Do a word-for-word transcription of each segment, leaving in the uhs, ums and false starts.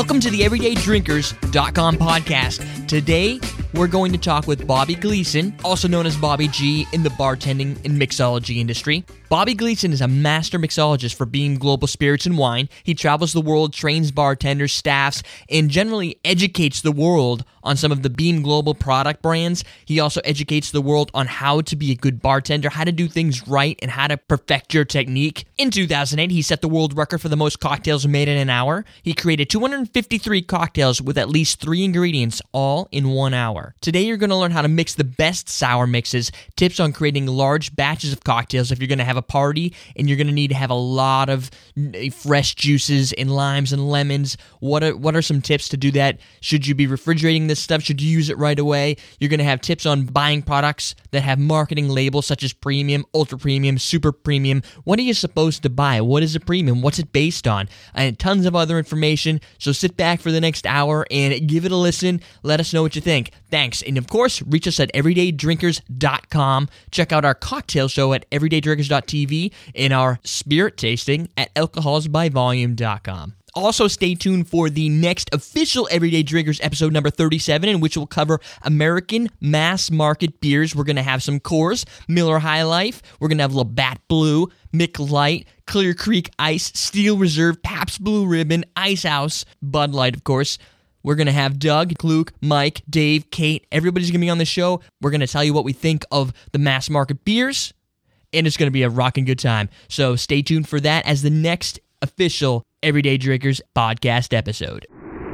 Welcome to the everyday drinkers dot com podcast. Today, we're going to talk with Bobby Gleason, also known as Bobby G in the bartending and mixology industry. Bobby Gleason is a master mixologist for Beam Global Spirits and Wine. He travels the world, trains bartenders, staffs, and generally educates the world on some of the Beam Global product brands. He also educates the world on how to be a good bartender, how to do things right, and how to perfect your technique. In two thousand eight, he set the world record for the most cocktails made in an hour. He created two hundred fifty-three cocktails with at least three ingredients, all in one hour. Today, you're going to learn how to mix the best sour mixes, tips on creating large batches of cocktails if you're going to have a party, and you're going to need to have a lot of fresh juices and limes and lemons. What are, what are some tips to do that? Should you be refrigerating this stuff? Should you use it right away? You're going to have tips on buying products that have marketing labels such as premium, ultra premium, super premium. What are you supposed to buy? What is a premium? What's it based on? And tons of other information. So sit back for the next hour and give it a listen. Let us know what you think. Thanks. And of course, reach us at everyday drinkers dot com. Check out our cocktail show at everyday drinkers dot t v and our spirit tasting at alcohols by volume dot com. Also, stay tuned for the next official Everyday Drinkers episode number thirty-seven, in which we'll cover American mass market beers. We're going to have some Coors, Miller High Life. We're going to have Labatt Blue, Mick Light, Clear Creek Ice, Steel Reserve, Pabst Blue Ribbon, Ice House, Bud Light, of course. We're going to have Doug, Luke, Mike, Dave, Kate. Everybody's going to be on the show. We're going to tell you what we think of the mass market beers, and it's going to be a rocking good time. So stay tuned for that as the next official Everyday Drinkers podcast episode.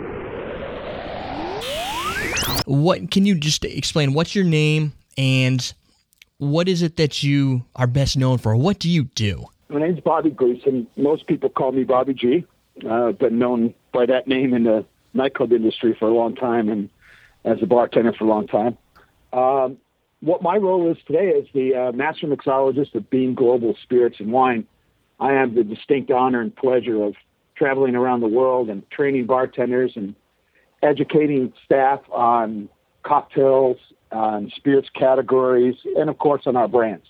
What can you just explain? What's your name and what is it that you are best known for? What do you do? My name's Bobby Gleason. Most people call me Bobby G. Uh, I've been known by that name in the nightclub industry for a long time and as a bartender for a long time. Um, what my role is today is the uh, master mixologist of Beam Global Spirits and Wine. I have the distinct honor and pleasure of traveling around the world and training bartenders and educating staff on cocktails, on spirits categories, and of course on our brands.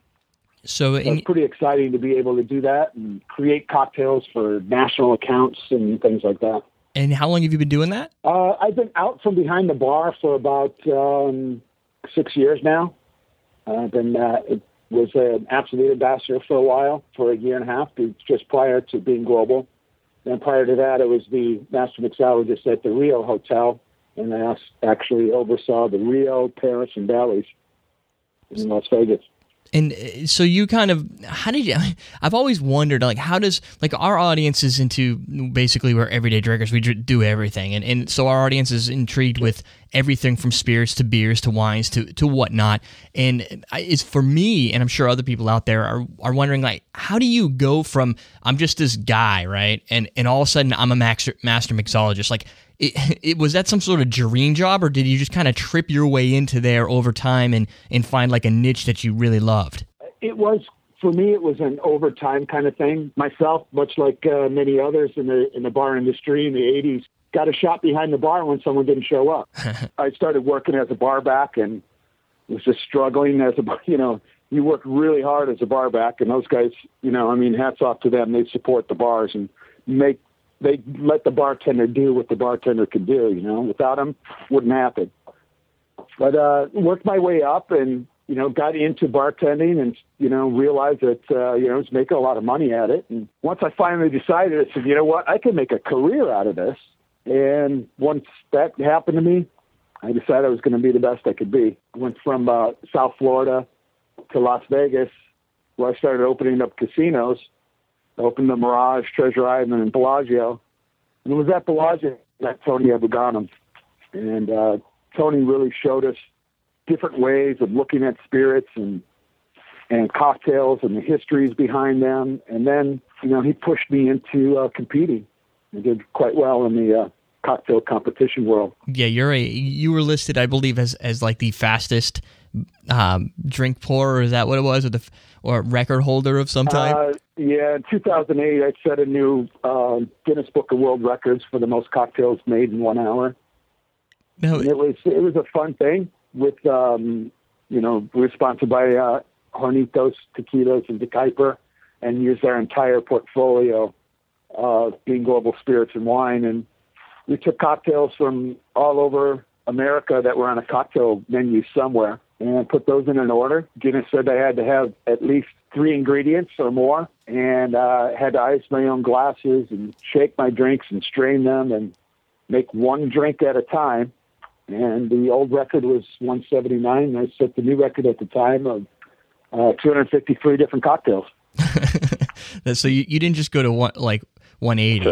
So, in- so it's pretty exciting to be able to do that and create cocktails for national accounts and things like that. And how long have you been doing that? Uh, I've been out from behind the bar for about um, six years now. Uh, I've been uh, was an Absolute ambassador for a while, for a year and a half, just prior to being global. And prior to that, I was the master mixologist at the Rio Hotel, and I actually oversaw the Rio, Paris, and Bally's in Las Vegas. And so you kind of, how did you, I've always wondered, like, how does, like, our audience is into, basically, we're everyday drinkers, we do everything, and, and so our audience is intrigued with everything from spirits to beers to wines to, to whatnot, and it's for me, and I'm sure other people out there are, are wondering, like, how do you go from, I'm just this guy, right, and, and all of a sudden, I'm a master, master mixologist, like, It, it, was that some sort of dream job, or did you just kind of trip your way into there over time and, and find like a niche that you really loved? It was, for me, it was an overtime kind of thing. Myself, much like uh, many others in the in the bar industry in the eighties, got a shot behind the bar when someone didn't show up. I started working as a bar back and was just struggling as a, you know, you work really hard as a bar back, and those guys, you know, I mean, hats off to them. They support the bars and make they let the bartender do what the bartender could do, you know. Without them, wouldn't happen. But uh, worked my way up and, you know, got into bartending and, you know, realized that, uh, you know, I was making a lot of money at it. And once I finally decided, I said, you know what, I can make a career out of this. And once that happened to me, I decided I was going to be the best I could be. I went from uh, South Florida to Las Vegas, where I started opening up casinos. I opened the Mirage, Treasure Island, and Bellagio. And it was at Bellagio that Tony Abou-Ganim. And uh, Tony really showed us different ways of looking at spirits and and cocktails and the histories behind them. And then, you know, he pushed me into uh, competing. I did quite well in the uh, cocktail competition world. Yeah, you're a you were listed, I believe, as as like the fastest um, drink pourer. Is that what it was, or the or record holder of some type? Uh, yeah, in two thousand eight, I set a new uh, Guinness Book of World Records for the most cocktails made in one hour. No, it was it was a fun thing. With um, you know, we were sponsored by uh, Hornitos, Tequilas, and DeKuyper, and used our entire portfolio of Beam Global Spirits and Wine. And we took cocktails from all over America that were on a cocktail menu somewhere and put those in an order. Guinness said they had to have at least three ingredients or more, and uh, had to ice my own glasses and shake my drinks and strain them and make one drink at a time. And the old record was one seventy-nine. I set the new record at the time of uh, two hundred fifty-three different cocktails. So you, you didn't just go to one, like one eighty.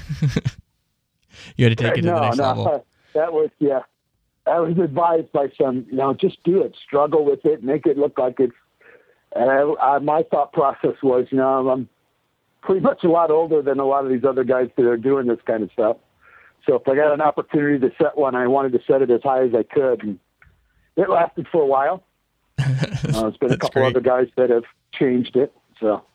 You had to take it to no, the next no, level. Uh, that was, yeah. I was advised by some, you know, just do it, struggle with it, make it look like it's, and I, I, my thought process was, you know, I'm pretty much a lot older than a lot of these other guys that are doing this kind of stuff. So if I got an opportunity to set one, I wanted to set it as high as I could. And it lasted for a while. uh, there's been a couple great. other guys that have changed it. So,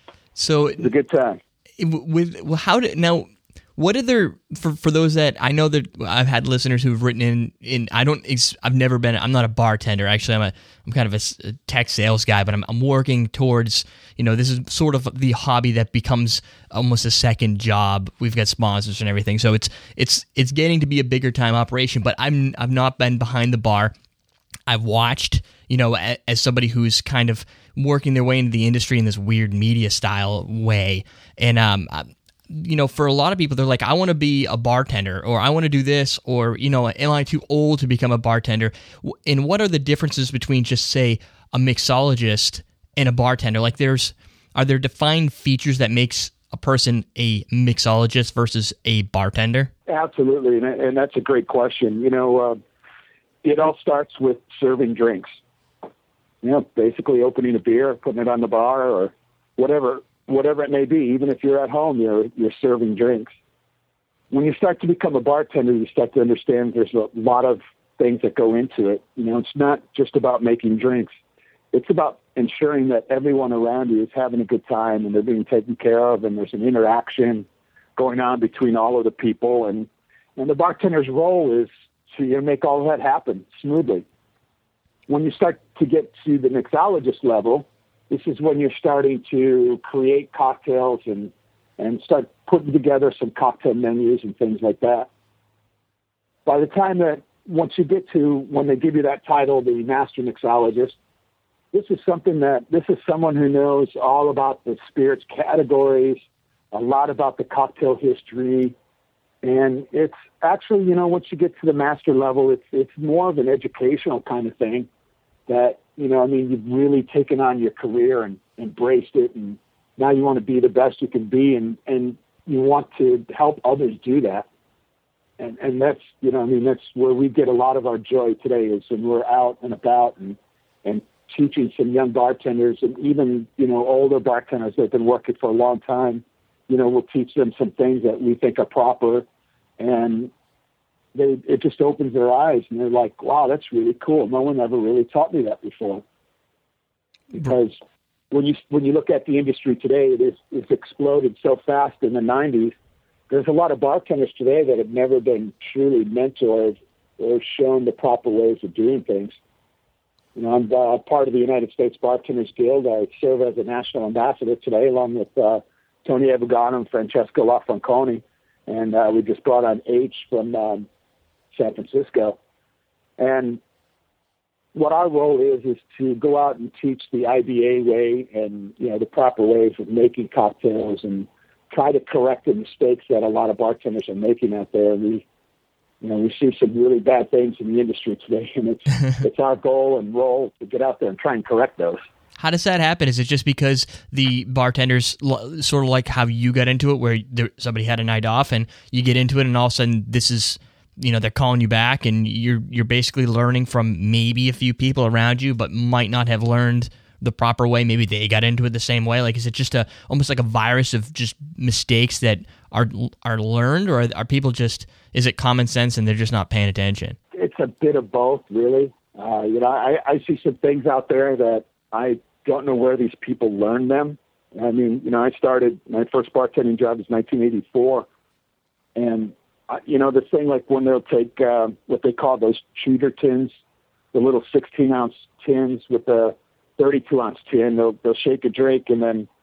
so it's a good time. With well, how did now? What are there for for those that I know that I've had listeners who've written in in I don't I've never been I'm not a bartender actually I'm a I'm kind of a, a tech sales guy, but I'm I'm working towards, you know, this is sort of the hobby that becomes almost a second job. We've got sponsors and everything, so it's it's it's getting to be a bigger time operation. But I'm I've not been behind the bar. I've watched, you know, as somebody who's kind of working their way into the industry in this weird media style way, and um. you know, for a lot of people, they're like, I want to be a bartender, or I want to do this, or, you know, am I too old to become a bartender? And what are the differences between just, say, a mixologist and a bartender? Like, there's, are there defined features that makes a person a mixologist versus a bartender? Absolutely, and, and that's a great question. You know, uh, it all starts with serving drinks. You know, basically opening a beer, putting it on the bar, or whatever. Whatever it may be, even if you're at home, you're you're serving drinks. When you start to become a bartender, you start to understand there's a lot of things that go into it. You know, it's not just about making drinks. It's about ensuring that everyone around you is having a good time and they're being taken care of, and there's an interaction going on between all of the people. And, and the bartender's role is to, you know, make all of that happen smoothly. When you start to get to the mixologist level, this is when you're starting to create cocktails and, and start putting together some cocktail menus and things like that. By the time that, once you get to, when they give you that title, the master mixologist, this is something that, this is someone who knows all about the spirits categories, a lot about the cocktail history. And it's actually, you know, once you get to the master level, it's, it's more of an educational kind of thing that, you know, I mean, you've really taken on your career and embraced it, and now you want to be the best you can be, and, and you want to help others do that. And and that's, you know, I mean, that's where we get a lot of our joy today, is when we're out and about and, and teaching some young bartenders, and even, you know, older bartenders that have been working for a long time. You know, we'll teach them some things that we think are proper, and They, it just opens their eyes, and they're like, wow, that's really cool. No one ever really taught me that before. Because when you when you look at the industry today, it is, it's exploded so fast in the nineties. There's a lot of bartenders today that have never been truly mentored or shown the proper ways of doing things. You know, I'm uh, part of the United States Bartenders Guild. I serve as a national ambassador today, along with uh, Tony Avogano and Francesco LaFranconi. And uh, we just brought on H from um, San Francisco. And what our role is, is to go out and teach the I B A way and, you know, the proper ways of making cocktails, and try to correct the mistakes that a lot of bartenders are making out there. And we, you know, we see some really bad things in the industry today, and it's, it's our goal and role to get out there and try and correct those. How does that happen? Is it just because the bartenders, sort of like how you got into it, where there, somebody had a night off and you get into it, and all of a sudden this is, you know, they're calling you back, and you're you're basically learning from maybe a few people around you, but might not have learned the proper way. Maybe they got into it the same way. Like, is it just a almost like a virus of just mistakes that are are learned, or are people just, is it common sense and they're just not paying attention? It's a bit of both, really. Uh, you know, I, I see some things out there that I don't know where these people learned them. I mean, you know, I started, my first bartending job was nineteen eighty-four, and you know, the thing, like when they'll take uh, what they call those cheater tins, the little sixteen ounce tins with the thirty-two ounce tin, they'll, they'll shake a drink, and then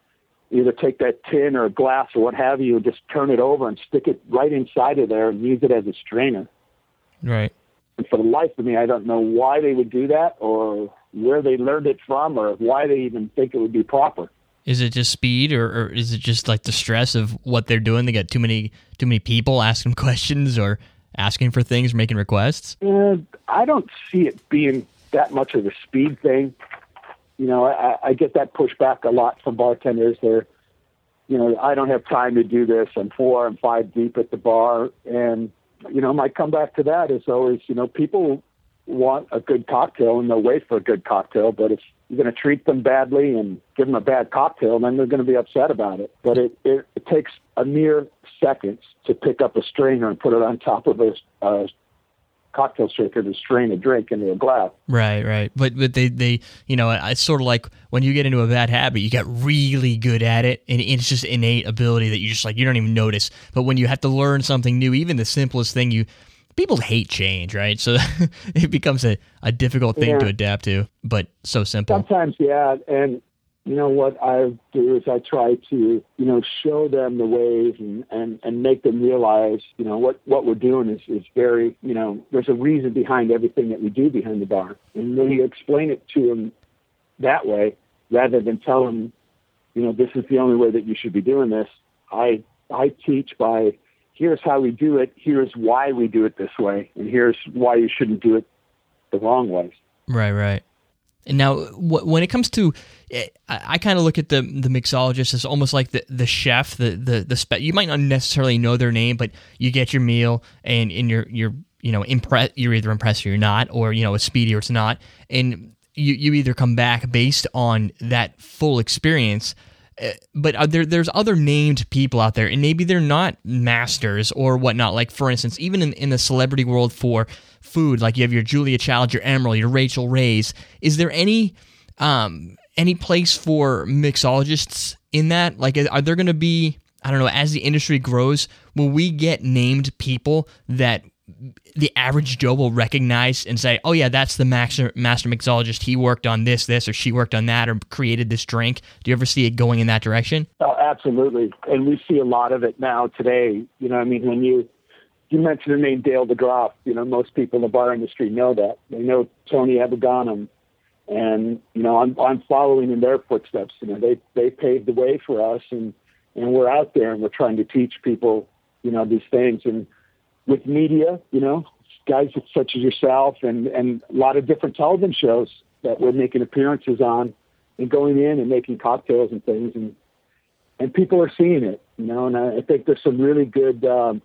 either take that tin or a glass or what have you and just turn it over and stick it right inside of there and use it as a strainer. Right. And for the life of me, I don't know why they would do that or where they learned it from or why they even think it would be proper. Is it just speed, or, or is it just like the stress of what they're doing? They got too many too many people asking questions or asking for things, or making requests? Uh, I don't see it being that much of a speed thing. You know, I, I get that pushback a lot from bartenders. They're, you know, I don't have time to do this. I'm four, I'm five deep at the bar. And, you know, my comeback to that is always, you know, people want a good cocktail and they'll wait for a good cocktail. But if you're going to treat them badly and give them a bad cocktail, then they're going to be upset about it. But it, it, it takes a mere seconds to pick up a strainer and put it on top of a uh, cocktail shaker to strain a drink into a glass. Right, right. But but they, they you know, it's sort of like when you get into a bad habit, you get really good at it, and it's just innate ability that you just like, you don't even notice. But when you have to learn something new, even the simplest thing, you people hate change, right? So it becomes a, a difficult thing yeah. to adapt to, but so simple. Sometimes, yeah, and you know what I do is I try to, you know, show them the ways and, and, and make them realize, you know, what, what we're doing is, is very, you know, there's a reason behind everything that we do behind the bar. And when you explain it to them that way, rather than tell them, you know, this is the only way that you should be doing this, I I teach by, here's how we do it, here's why we do it this way, and here's why you shouldn't do it the wrong way. Right, right. And now, wh- when it comes to, I, I kind of look at the the mixologist as almost like the, the chef. The the the spe- you might not necessarily know their name, but you get your meal, and, and you're you're you know impress. You're either impressed or you're not, or you know it's speedy or it's not, and you you either come back based on that full experience. Uh, but are there there's other named people out there, and maybe they're not masters or whatnot. Like for instance, even in, in the celebrity world for food, like you have your Julia Child, your Emerald, your Rachel Ray's. Is there any um, any place for mixologists in that? Like, are there going to be, I don't know, as the industry grows, will we get named people that the average Joe will recognize and say, oh yeah, that's the master, master mixologist. He worked on this, this, or she worked on that, or created this drink. Do you ever see it going in that direction? Oh, absolutely. And we see a lot of it now today. You know, I mean, when you, you mentioned the name Dale DeGroff, you know, most people in the bar industry know that. They know Tony Abeganum. And, you know, I'm, I'm following in their footsteps. You know, they, they paved the way for us, and, and we're out there and we're trying to teach people, you know, these things. And with media, you know, guys such as yourself and, and a lot of different television shows that we're making appearances on and going in and making cocktails and things. And, and people are seeing it, you know, and I, I think there's some really good, um,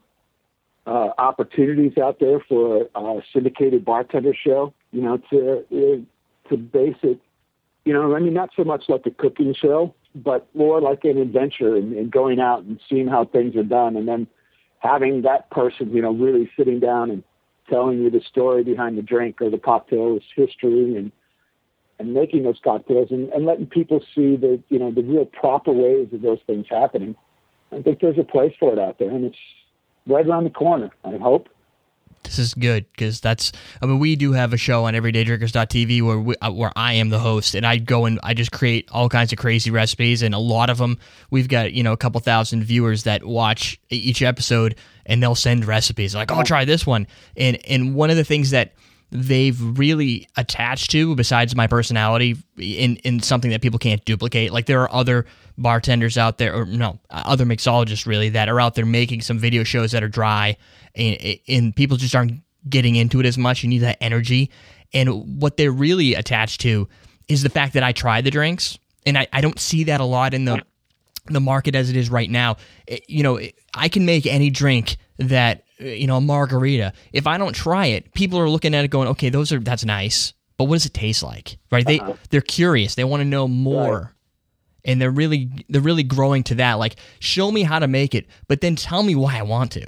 Uh, opportunities out there for a syndicated bartender show, you know, to to base it, you know, I mean, not so much like a cooking show, but more like an adventure and, and going out and seeing how things are done, and then having that person, you know, really sitting down and telling you the story behind the drink or the cocktail's history, and and making those cocktails and, and letting people see the, you know, the real proper ways of those things happening. I think there's a place for it out there, and it's right around the corner, I hope. This is good, because that's, I mean, we do have a show on everyday drinkers dot t v where we, uh, where I am the host, and I go and I just create all kinds of crazy recipes, and a lot of them, we've got, you know, a couple thousand viewers that watch each episode, and they'll send recipes, like, oh, try this one. And, and one of the things that they've really attached to, besides my personality, in, in something that people can't duplicate. Like, there are other bartenders out there, or no, other mixologists really, that are out there making some video shows that are dry, and, and people just aren't getting into it as much. You need that energy. And what they're really attached to is the fact that I try the drinks, and I, I don't see that a lot in the the market as it is right now. It, you know, I can make any drink that, you know, a margarita. If I don't try it, people are looking at it going, okay, those are, that's nice, but what does it taste like? Right? They, uh-huh. They're curious. They want to know more. Right. And they're really, they're really growing to that. Like, show me how to make it, but then tell me why I want to.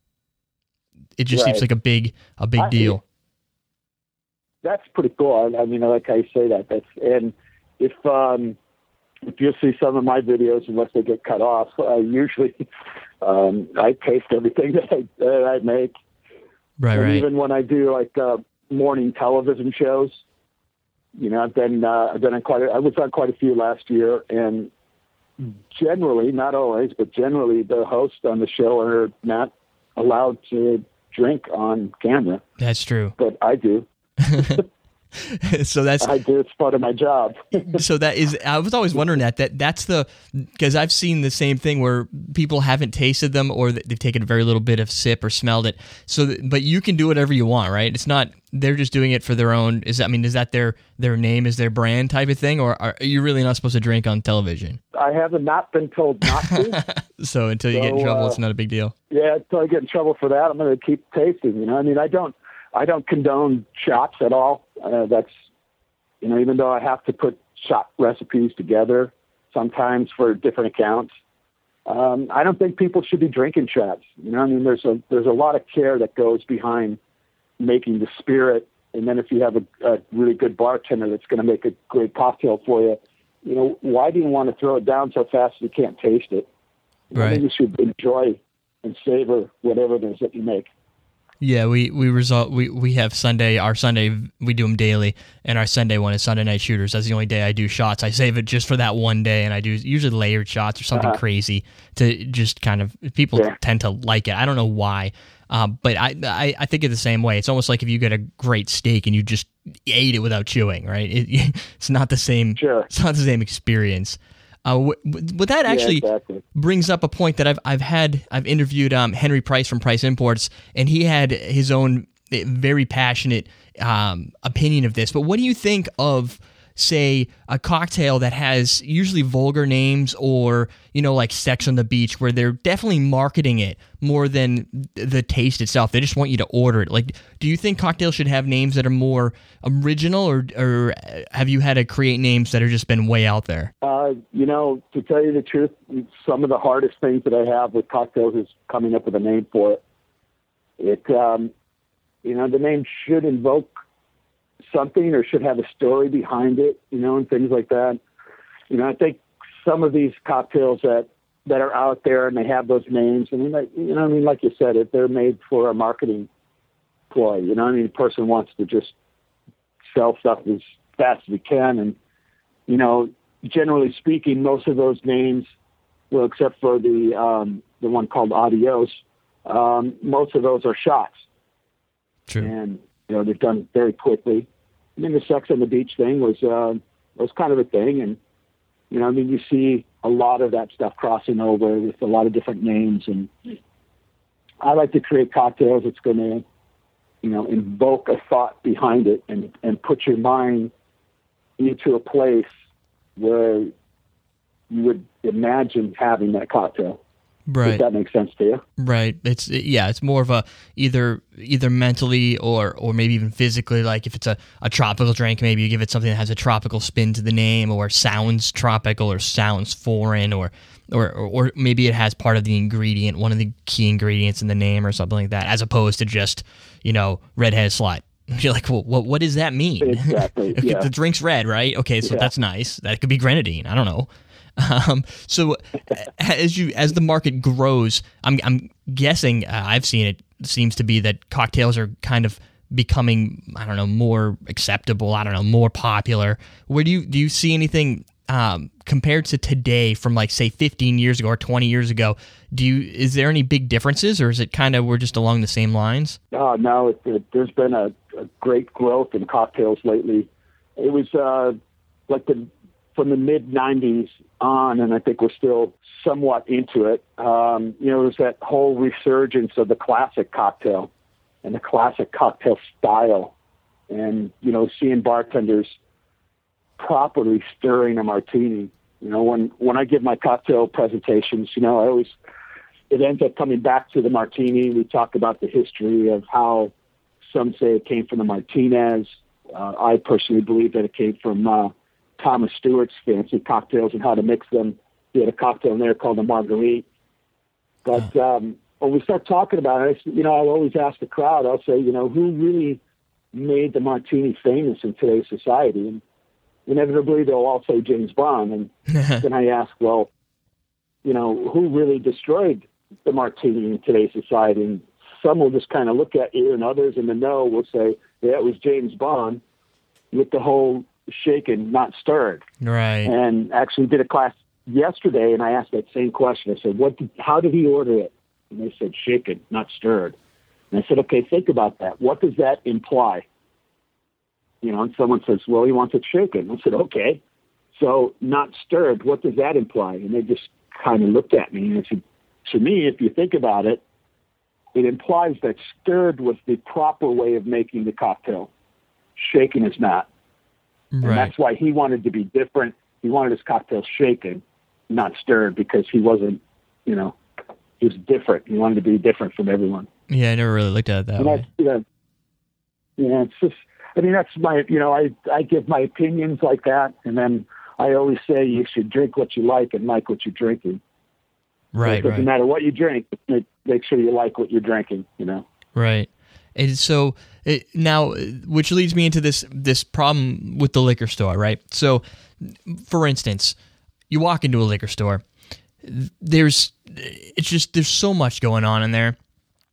It just right. seems like a big, a big I, deal. That's pretty cool. I, I mean, I like how you say that. That's, and if, um, if you see some of my videos, unless they get cut off, I usually um, I taste everything that I, that I make. Right, and right. Even when I do like uh, morning television shows, you know, I've been uh, I've been on quite a, I was on quite a few last year, and generally, not always, but generally, the hosts on the show are not allowed to drink on camera. That's true. But I do. So that's I do. It's part of my job. So that is. I was always wondering that. That that's the because I've seen the same thing where people haven't tasted them or they've taken a very little bit of sip or smelled it. So, that, but you can do whatever you want, right? It's not they're just doing it for their own. Is that, I mean, is that their their name, is their brand type of thing, or are you really not supposed to drink on television? I haven't not been told not to. So until you so, get in trouble, uh, it's not a big deal. Yeah, until I get in trouble for that, I'm going to keep tasting. You know, I mean, I don't I don't condone shots at all. Uh, that's You know, even though I have to put shot recipes together sometimes for different accounts, um, I don't think people should be drinking shots. You know, I mean, there's a there's a lot of care that goes behind making the spirit, and then if you have a, a really good bartender that's going to make a great cocktail for you, you know, why do you want to throw it down so fast you can't taste it? Right. I think you should enjoy and savor whatever it is that you make. Yeah, we we result we, we have Sunday our Sunday we do them daily, and our Sunday one is Sunday Night Shooters. That's the only day I do shots. I save it just for that one day, and I do usually layered shots or something uh-huh. crazy to just kind of people yeah. tend to like it. I don't know why, um, but I, I I think it the same way. It's almost like if you get a great steak and you just ate it without chewing, right? It, it's not the same. Sure. It's not the same experience. Uh, w- but that actually yeah, exactly. brings up a point that I've I've had I've interviewed um, Henry Price from Price Imports, and he had his own very passionate um, opinion of this. But what do you think of, say, a cocktail that has usually vulgar names, or you know, like Sex on the Beach, where they're definitely marketing it more than the taste itself? They just want you to order it. Like, do you think cocktails should have names that are more original, or or have you had to create names that have just been way out there? Uh, you know, to tell you the truth, some of the hardest things that I have with cocktails is coming up with a name for it. It, um, you know, the name should invoke something or should have a story behind it, you know, and things like that. You know, I think some of these cocktails that, that are out there and they have those names, I mean, like, you know, I mean, like you said, if they're made for a marketing ploy, you know, I mean, the person wants to just sell stuff as fast as he can. And, you know, generally speaking, most of those names, well, except for the, um, the one called Adios, um, most of those are shots. True. And, you know, they're done very quickly. I mean, the Sex on the Beach thing was uh, was kind of a thing. And, you know, I mean, you see a lot of that stuff crossing over with a lot of different names. And I like to create cocktails that's going to, you know, invoke a thought behind it and, and put your mind into a place where you would imagine having that cocktail. Right. Does that make sense to you? Right. It's yeah. It's more of a either either mentally or or maybe even physically. Like if it's a, a tropical drink, maybe you give it something that has a tropical spin to the name, or sounds tropical or sounds foreign, or or or maybe it has part of the ingredient, one of the key ingredients in the name, or something like that, as opposed to just, you know, redheaded slut. You're like, well, what what does that mean? Exactly. If yeah. the drink's red, right? Okay, so yeah. that's nice. That could be grenadine. I don't know. Um, so as you as the market grows, I'm I'm guessing uh, I've seen it seems to be that cocktails are kind of becoming, I don't know, more acceptable. I don't know, more popular. Where do you do you see anything um, compared to today from, like, say fifteen years ago or twenty years ago? Do you is there any big differences, or is it kind of we're just along the same lines? Oh no, it, it, there's been a, a great growth in cocktails lately. It was uh, like the from the mid nineties on, and I think we're still somewhat into it. Um, you know, there's that whole resurgence of the classic cocktail and the classic cocktail style, and, you know, seeing bartenders properly stirring a martini. You know, when, when I give my cocktail presentations, you know, I always, it ends up coming back to the martini. We talk about the history of how some say it came from the Martinez. Uh, I personally believe that it came from uh, Thomas Stewart's fancy cocktails and how to mix them. He had a cocktail in there called the Marguerite. But um, when we start talking about it, you know, I'll always ask the crowd, I'll say, you know, who really made the martini famous in today's society? And inevitably they'll all say James Bond. And then I ask, well, you know, who really destroyed the martini in today's society? And some will just kind of look at you, and others in the know will say, yeah, it was James Bond with the whole shaken, not stirred. Right. And actually did a class yesterday, and I asked that same question. I said, "What? Did, how did he order it?" And they said, "Shaken, not stirred." And I said, "Okay, think about that. What does that imply?" You know, and someone says, "Well, he wants it shaken." I said, "Okay, so not stirred. What does that imply?" And they just kind of looked at me and I said, "To me, if you think about it, it implies that stirred was the proper way of making the cocktail. Shaken is not." And Right. that's why he wanted to be different. He wanted his cocktail shaken, not stirred, because he wasn't, you know, he was different. He wanted to be different from everyone. Yeah, I never really looked at it that And way. that's, you know, yeah, it's just, I mean, that's my, you know, I, I give my opinions like that. And then I always say you should drink what you like and like what you're drinking. Right, It doesn't right. matter what you drink, make, make sure you like what you're drinking, you know. Right. And so it, now, which leads me into this this problem with the liquor store, right? So, for instance, you walk into a liquor store, there's it's just there's so much going on in there.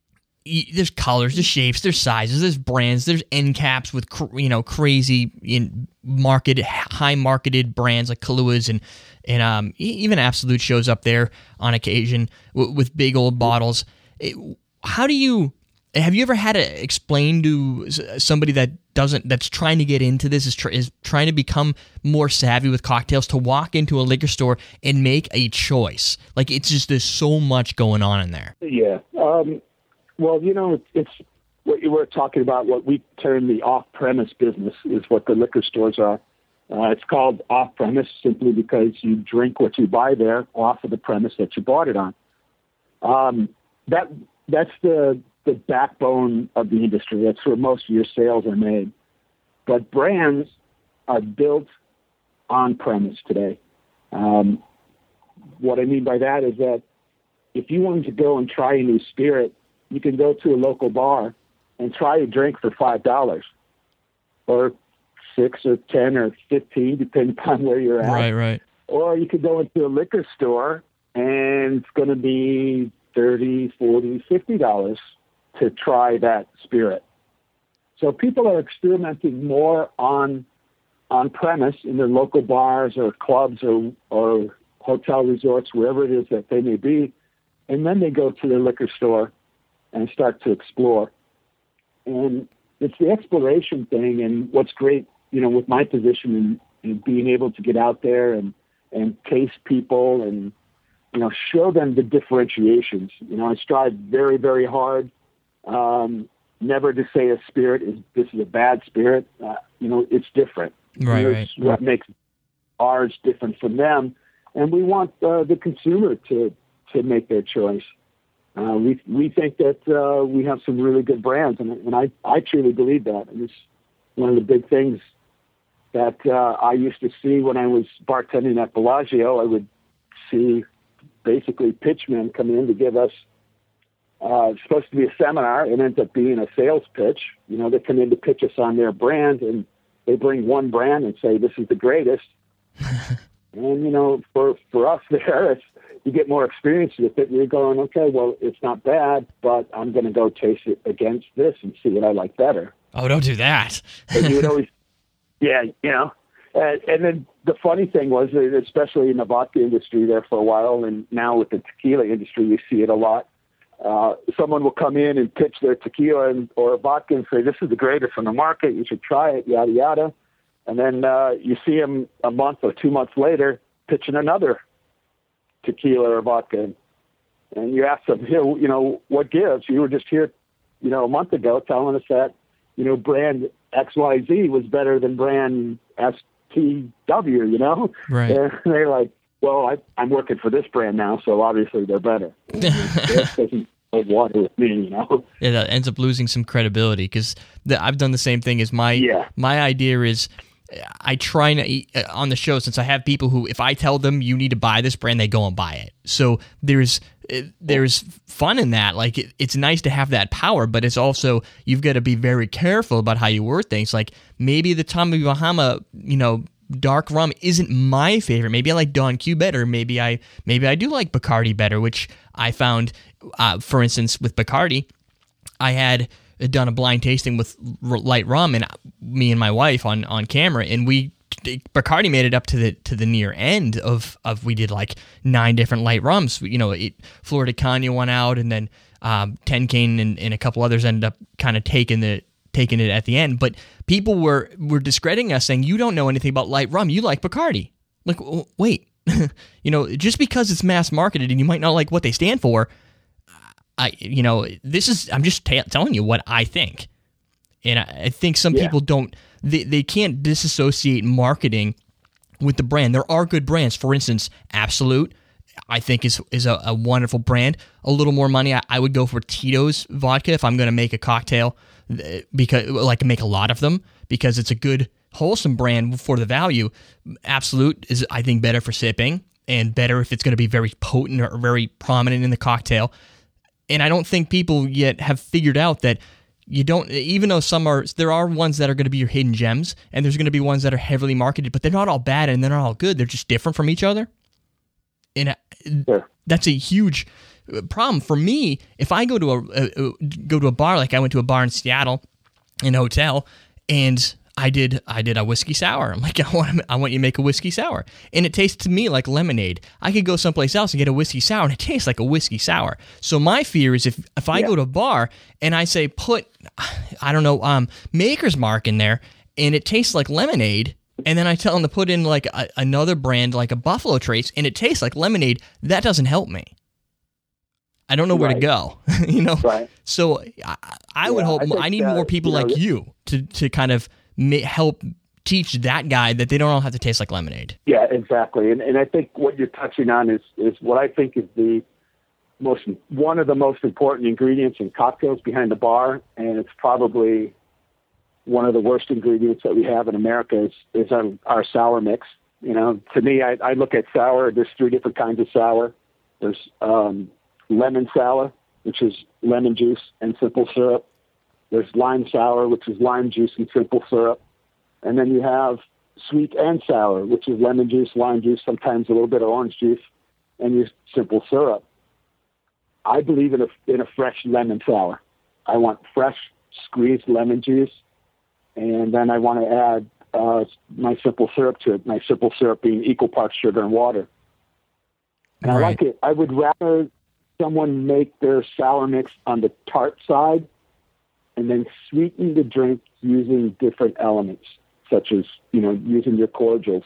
Y- There's colors, there's shapes, there's sizes, there's brands, there's end caps with cr- you know crazy in marketed, high marketed brands like Kahlúa's and and um, e- even Absolut shows up there on occasion w- with big old bottles. It, how do you have you ever had to explain to s- somebody that doesn't that's trying to get into this is tr- is trying to become more savvy with cocktails to walk into a liquor store and make a choice? Like it's just there's so much going on in there. Yeah. Um, well, you know, it's, it's what you were talking about, what we term the off-premise business is what the liquor stores are. Uh, it's called off-premise simply because you drink what you buy there off of the premise that you bought it on. Um, that that's the the backbone of the industry. That's where most of your sales are made. But brands are built on premise today. Um, what I mean by that is that if you wanted to go and try a new spirit, you can go to a local bar and try a drink for five dollars, or six or ten or fifteen, depending upon where you're at. Right, right. Or you could go into a liquor store and it's going to be thirty, forty, fifty dollars to try that spirit. So people are experimenting more on on premise in their local bars or clubs or or hotel resorts, wherever it is that they may be, and then they go to their liquor store and start to explore. And it's the exploration thing, and what's great, you know, with my position in, in being able to get out there and, and taste people and, you know, show them the differentiations. You know, I strive very, very hard um, never to say a spirit is, this is a bad spirit. Uh, you know, it's different. Right, It's right. what makes ours different from them. And we want uh, the consumer to, to make their choice. Uh, we we think that uh, we have some really good brands, and, and I, I truly believe that. And it's one of the big things that uh, I used to see when I was bartending at Bellagio. I would see basically pitchmen come in to give us, uh, it's supposed to be a seminar, and ends up being a sales pitch. You know, they come in to pitch us on their brand, and they bring one brand and say, this is the greatest. And, you know, for, for us there, it's, you get more experience with it, and you're going, okay, well, it's not bad, but I'm going to go taste it against this and see what I like better. Oh, don't do that. And you would always, yeah, you know. And, and then the funny thing was, especially in the vodka industry there for a while, and now with the tequila industry, you see it a lot. Uh, someone will come in and pitch their tequila and, or vodka and say, this is the greatest on the market, you should try it, yada, yada. And then uh, you see them a month or two months later pitching another tequila or vodka. And you ask them, you know, what gives? You were just here, you know, a month ago telling us that, you know, brand X Y Z was better than brand S T W, you know? Right. And they're like, well, I, I'm working for this brand now, so obviously they're better. It doesn't hold water with me, you know? Yeah, that ends up losing some credibility because I've done the same thing. As my Yeah. my idea is, I try to eat, uh, on the show, since I have people who, if I tell them you need to buy this brand, they go and buy it. So there's uh, there's fun in that. Like it, it's nice to have that power, but it's also you've got to be very careful about how you word things. Like maybe the Tommy Bahama, you know, dark rum isn't my favorite. Maybe I like Don Q better. Maybe I maybe I do like Bacardi better, which I found, uh, for instance, with Bacardi, I had done a blind tasting with light rum and me and my wife on, on camera, and we Bacardi made it up to the to the near end of, of we did like nine different light rums. You know, it, Florida Cana won out, and then um, Ten Cane and, and a couple others ended up kind of taking the taking it at the end. But people were were discrediting us, saying you don't know anything about light rum. You like Bacardi. Like, wait, you know, just because it's mass marketed and you might not like what they stand for, I you know, this is I'm just t- telling you what I think, and I, I think some yeah. people don't. They they can't disassociate marketing with the brand. There are good brands. For instance, Absolut, I think is is a, a wonderful brand. A little more money, I, I would go for Tito's vodka if I'm going to make a cocktail, because like make a lot of them, because it's a good wholesome brand for the value. Absolut is, I think, better for sipping and better if it's going to be very potent or very prominent in the cocktail. And I don't think people yet have figured out that. You don't, even though some are, there are ones that are going to be your hidden gems, and there's going to be ones that are heavily marketed, but they're not all bad and they're not all good. They're just different from each other. And sure. That's a huge problem for me. If I go to a, a, a go to a bar, like I went to a bar in Seattle, in a hotel, and I did I did a whiskey sour. I'm like, I want I want you to make a whiskey sour, and it tastes to me like lemonade. I could go someplace else and get a whiskey sour, and it tastes like a whiskey sour. So my fear is if if I yeah. go to a bar and I say put I don't know um Maker's Mark in there, and it tastes like lemonade, and then I tell them to put in like a, another brand like a Buffalo Trace, and it tastes like lemonade, that doesn't help me. I don't know where right. to go, you know. Right. So I, I would yeah, hope I, I need that, more people you know, like you to to kind of help teach that guy that they don't all have to taste like lemonade. Yeah, exactly. And and I think what you're touching on is is what I think is the most one of the most important ingredients in cocktails behind the bar, and it's probably one of the worst ingredients that we have in America is is our, our sour mix. You know, to me, I, I look at sour. There's three different kinds of sour. There's um, lemon sour, which is lemon juice and simple syrup. There's lime sour, which is lime juice and simple syrup. And then you have sweet and sour, which is lemon juice, lime juice, sometimes a little bit of orange juice, and your simple syrup. I believe in a, in a fresh lemon sour. I want fresh squeezed lemon juice, and then I want to add uh, my simple syrup to it, my simple syrup being equal parts sugar and water. And right. I like it. I would rather someone make their sour mix on the tart side and then sweeten the drink using different elements, such as, you know, using your cordials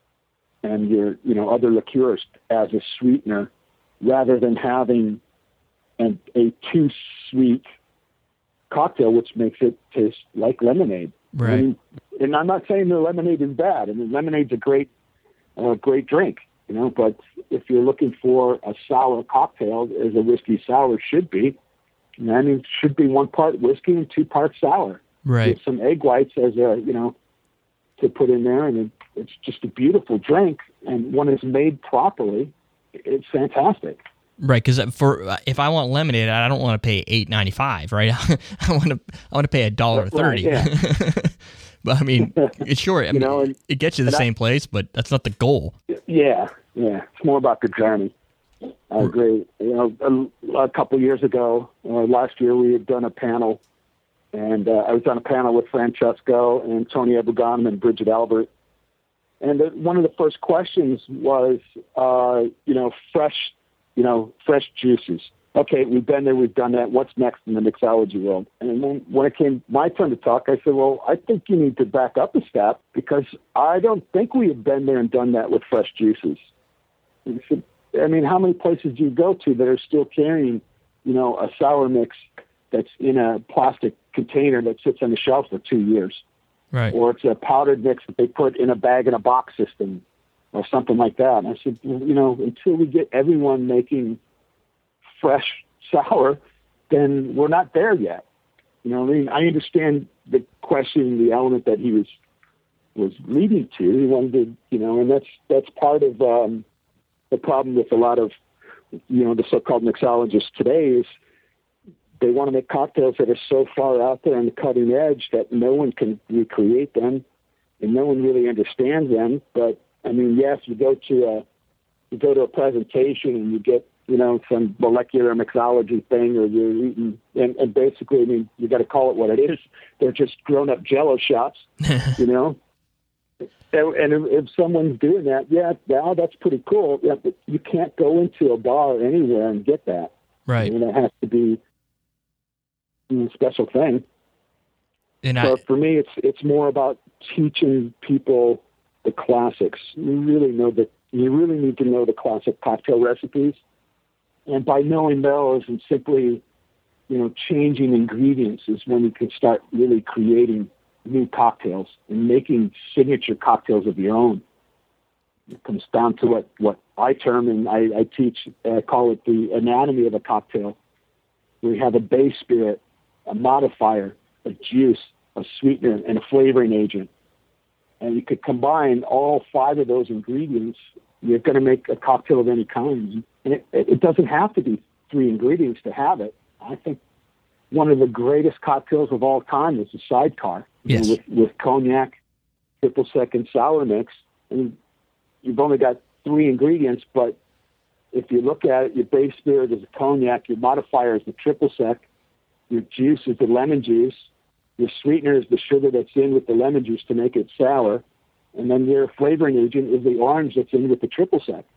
and your, you know, other liqueurs as a sweetener, rather than having an, a too sweet cocktail, which makes it taste like lemonade. Right. I mean, and I'm not saying the lemonade is bad. I mean, lemonade's a great, uh, great drink, you know, but if you're looking for a sour cocktail, as a whiskey sour should be, I mean, it should be one part whiskey and two parts sour. Right. With some egg whites as a, you know, to put in there, and it, it's just a beautiful drink. And when it's made properly, it's fantastic. Right, because for if I want lemonade, I don't want to pay eight ninety five. Right, I want to I want to pay a dollar thirty. Right, yeah. But I mean, it's sure. I mean, you know, and, it gets you the same I, place, but that's not the goal. Yeah, yeah. It's more about the journey. I agree. You know, a, a couple years ago, uh, last year, we had done a panel, and uh, I was on a panel with Francesco and Tony Abou-Ganim and Bridget Albert. And the, one of the first questions was, uh, you know, fresh, you know, fresh juices. Okay, we've been there, we've done that. What's next in the mixology world? And when, when it came my turn to talk, I said, well, I think you need to back up a step, because I don't think we have been there and done that with fresh juices. And he said, I mean, how many places do you go to that are still carrying, you know, a sour mix that's in a plastic container that sits on the shelf for two years? Right. Or it's a powdered mix that they put in a bag in a box system or something like that. And I said, you know, until we get everyone making fresh sour, then we're not there yet. You know, I mean, I understand the question, the element that he was was leading to. He wanted to, you know, and that's that's part of um, the problem with a lot of, you know, the so-called mixologists today is they want to make cocktails that are so far out there on the cutting edge that no one can recreate them and no one really understands them. But I mean, yes, you go to a you go to a presentation and you get, you know, some molecular mixology thing, or you're eating, and, and basically, I mean, you got to call it what it is. They're just grown-up Jell-O shots, you know. And, and if someone's doing that, yeah, now that's pretty cool. Yeah, but you can't go into a bar anywhere and get that. Right. I mean, it has to be a special thing. And so I, for me, it's it's more about teaching people the classics. You really know that you really need to know the classic cocktail recipes, and by knowing those and simply, you know, changing ingredients is when you can start really creating new cocktails and making signature cocktails of your own. It comes down to what, what I term, and I, I teach, I call it the anatomy of a cocktail. We have a base spirit, a modifier, a juice, a sweetener, and a flavoring agent. And you could combine all five of those ingredients. You're going to make a cocktail of any kind. And it, it doesn't have to be three ingredients to have it. I think one of the greatest cocktails of all time is the sidecar. Yes. You know, with, with cognac, triple sec, and sour mix. And you've only got three ingredients, but if you look at it, your base spirit is a cognac, your modifier is the triple sec, your juice is the lemon juice, your sweetener is the sugar that's in with the lemon juice to make it sour, and then your flavoring agent is the orange that's in with the triple sec.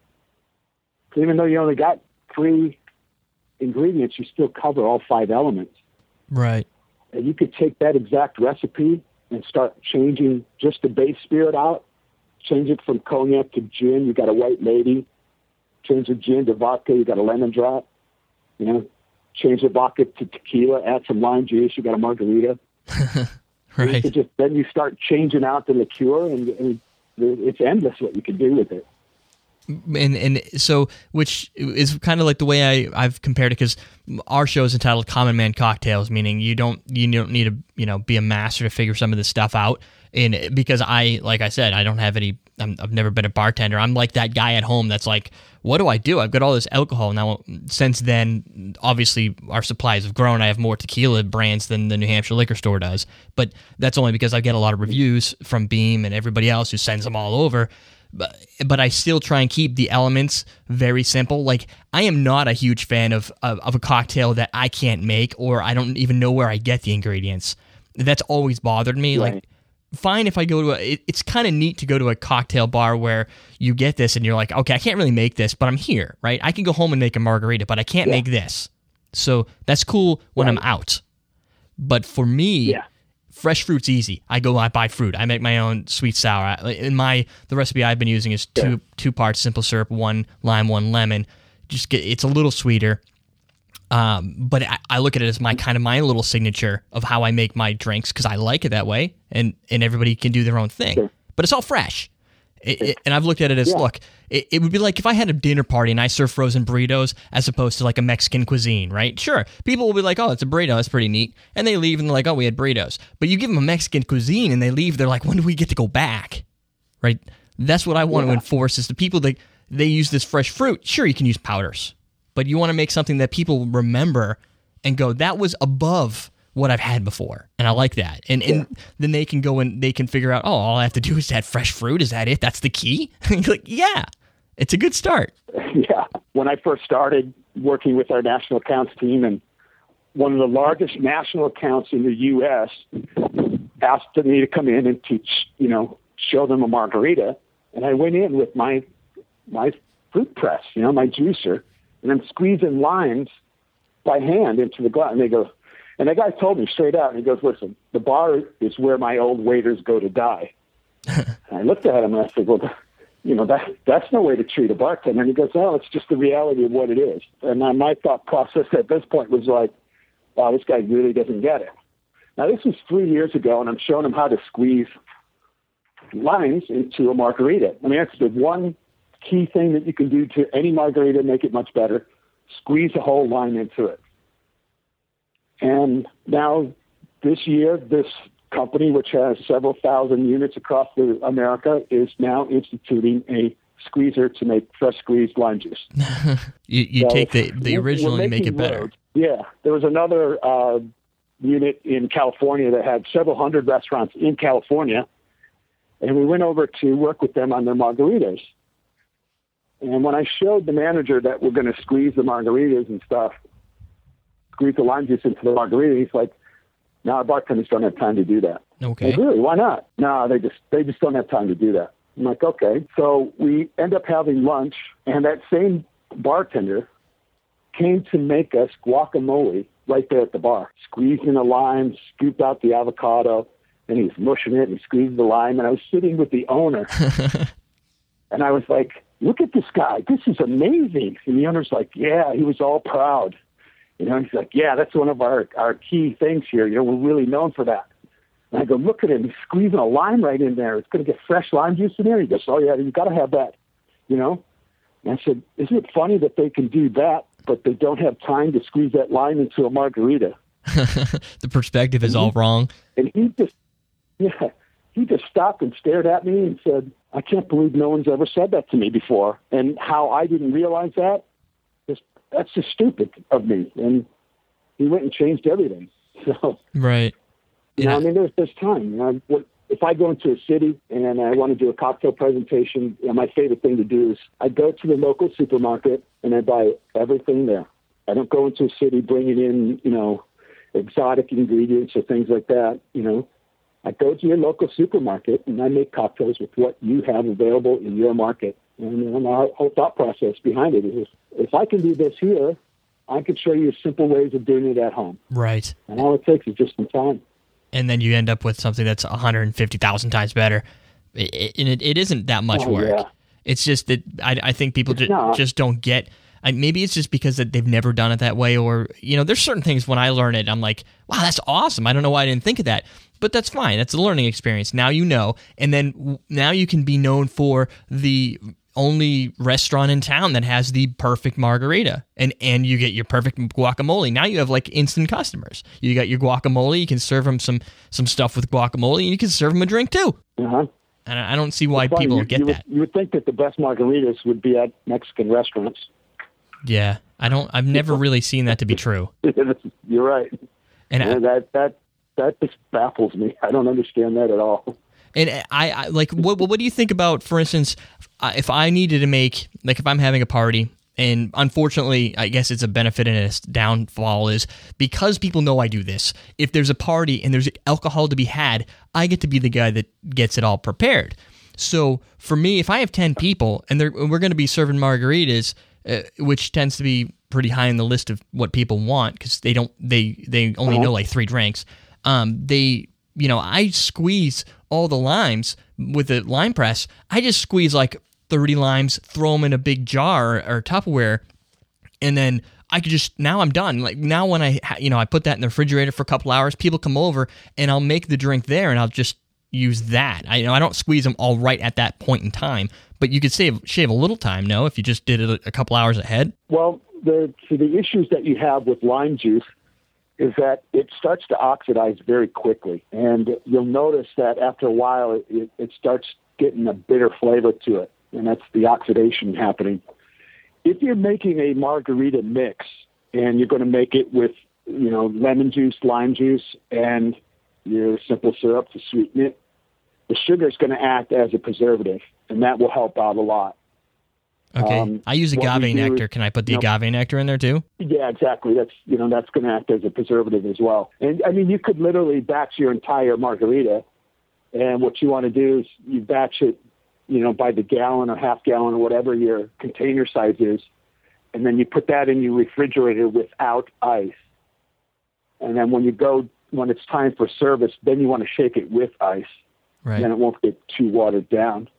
So even though you only got three ingredients, you still cover all five elements. Right. And you could take that exact recipe and start changing just the base spirit out, change it from cognac to gin, you got a white lady. Change the gin to vodka, you got a lemon drop. You know, change the vodka to tequila, add some lime juice, you got a margarita. Right. You just, then you start changing out the liqueur, and, and it's endless what you can do with it. And and so, which is kind of like the way I, I've compared it, because our show is entitled Common Man Cocktails, meaning you don't you don't need to you know be a master to figure some of this stuff out. And because I, like I said, I don't have any, I'm, I've never been a bartender. I'm like that guy at home that's like, what do I do? I've got all this alcohol. Now, since then, obviously, our supplies have grown. I have more tequila brands than the New Hampshire liquor store does. But that's only because I get a lot of reviews from Beam and everybody else who sends them all over. But, but I still try and keep the elements very simple. Like, I am not a huge fan of, of, of a cocktail that I can't make, or I don't even know where I get the ingredients. That's always bothered me. Right. Like, fine if I go to a, it, it's kind of neat to go to a cocktail bar where you get this and you're like, okay, I can't really make this, but I'm here, right? I can go home and make a margarita, but I can't yeah. make this. So that's cool when right. I'm out. But for me, yeah. fresh fruit's easy. I go, I buy fruit. I make my own sweet sour. In my, the recipe I've been using is two, yeah. two parts simple syrup, one lime, one lemon. Just get, it's a little sweeter. Um, but I, I look at it as my kind of my little signature of how I make my drinks, because I like it that way, and, and everybody can do their own thing. Sure. But it's all fresh. It, it, and I've looked at it as, yeah. look, it, it would be like if I had a dinner party and I serve frozen burritos as opposed to like a Mexican cuisine, right? Sure, people will be like, oh, it's a burrito, that's pretty neat. And they leave and they're like, oh, we had burritos. But you give them a Mexican cuisine and they leave, they're like, when do we get to go back? Right? That's what I want yeah. to enforce, is the people that they use this fresh fruit. Sure, you can use powders, but you want to make something that people remember and go, that was above what I've had before. And I like that. And and yeah. then they can go and they can figure out, oh, all I have to do is add fresh fruit. Is that it? That's the key? And you're like, yeah, it's a good start. Yeah. When I first started working with our national accounts team, and one of the largest national accounts in the U S asked me to come in and teach, you know, show them a margarita. And I went in with my my fruit press, you know, my juicer, and I'm squeezing limes by hand into the glass. And they go, and the guy told me straight out, and he goes, listen, the bar is where my old waiters go to die. And I looked at him and I said, well, you know, that that's no way to treat a bartender. And he goes, oh, it's just the reality of what it is. And my, my thought process at this point was like, wow, this guy really doesn't get it. Now, this was three years ago, and I'm showing him how to squeeze limes into a margarita. I mean, that's the one key thing that you can do to any margarita, make it much better. Squeeze a whole lime into it. And now this year, this company, which has several thousand units across the America, is now instituting a squeezer to make fresh squeezed lime juice. you you so take the, the original and you make it better. Roads. Yeah. There was another uh, unit in California that had several hundred restaurants in California, and we went over to work with them on their margaritas. And when I showed the manager that we're going to squeeze the margaritas and stuff, squeeze the lime juice into the margarita, he's like, no, our bartenders don't have time to do that. Okay. Like, really? Why not? No, they just they just don't have time to do that. I'm like, okay. So we end up having lunch, and that same bartender came to make us guacamole right there at the bar. Squeezing a lime, scooped out the avocado, and he's mushing it, and he squeezed the lime. And I was sitting with the owner, and I was like, look at this guy. This is amazing. And the owner's like, yeah, he was all proud. You know, he's like, yeah, that's one of our, our key things here. You know, we're really known for that. And I go, look at him. He's squeezing a lime right in there. It's going to get fresh lime juice in there. He goes, oh, yeah, you've got to have that, you know. And I said, isn't it funny that they can do that, but they don't have time to squeeze that lime into a margarita? The perspective is and all he, wrong. And he just, yeah, he just stopped and stared at me and said, I can't believe no one's ever said that to me before. And how I didn't realize that, just, that's just stupid of me. And he went and changed everything. So, right. You know, I mean, there's, there's time. You know, what, if I go into a city and I want to do a cocktail presentation, you know, my favorite thing to do is I go to the local supermarket and I buy everything there. I don't go into a city bringing in, you know, exotic ingredients or things like that. You know, I go to your local supermarket and I make cocktails with what you have available in your market. And, and our whole thought process behind it is, if I can do this here, I could show you simple ways of doing it at home. Right. And all it takes is just some time. And then you end up with something that's one hundred fifty thousand times better. It, it, and it, it isn't that much oh, work. Yeah. It's just that I, I think people ju- just don't get... I, maybe it's just because that they've never done it that way, or, you know, there's certain things when I learn it, I'm like, wow, that's awesome. I don't know why I didn't think of that. But that's fine. That's a learning experience. Now you know. And then w- now you can be known for the only restaurant in town that has the perfect margarita, and and you get your perfect guacamole. Now you have like instant customers. You got your guacamole, you can serve them some some stuff with guacamole, and you can serve them a drink too. Uh-huh. And I don't see why funny. people you, don't get you that. Would, you would think that the best margaritas would be at Mexican restaurants. Yeah, I don't. I've never really seen that to be true. You're right, and yeah, I, that that that just baffles me. I don't understand that at all. And I, I like, what what do you think about, for instance, uh, if I needed to make, like if I'm having a party, and unfortunately, I guess it's a benefit and its downfall is, because people know I do this, if there's a party and there's alcohol to be had, I get to be the guy that gets it all prepared. So for me, if I have ten people and they're, we're going to be serving margaritas, uh, which tends to be pretty high on the list of what people want, because they don't, they, they only uh-huh. know like three drinks, um, they... You know, I squeeze all the limes with the lime press. I just squeeze like thirty limes, throw them in a big jar or, or Tupperware, and then I could just, now I'm done. Like now when I, you know, I put that in the refrigerator for a couple hours, people come over and I'll make the drink there and I'll just use that. I you know I don't squeeze them all right at that point in time, but you could save shave a little time, no, if you just did it a couple hours ahead. Well, the so the issues that you have with lime juice is that it starts to oxidize very quickly. And you'll notice that after a while, it, it starts getting a bitter flavor to it. And that's the oxidation happening. If you're making a margarita mix and you're going to make it with, you know, lemon juice, lime juice, and your simple syrup to sweeten it, the sugar is going to act as a preservative, and that will help out a lot. Okay, um, I use agave nectar. Is, Can I put the you know, agave nectar in there too? Yeah, exactly. That's you know that's going to act as a preservative as well. And I mean, you could literally batch your entire margarita, and what you want to do is you batch it, you know, by the gallon or half gallon or whatever your container size is, and then you put that in your refrigerator without ice. And then when you go, when it's time for service, then you want to shake it with ice. Right. And then it won't get too watered down.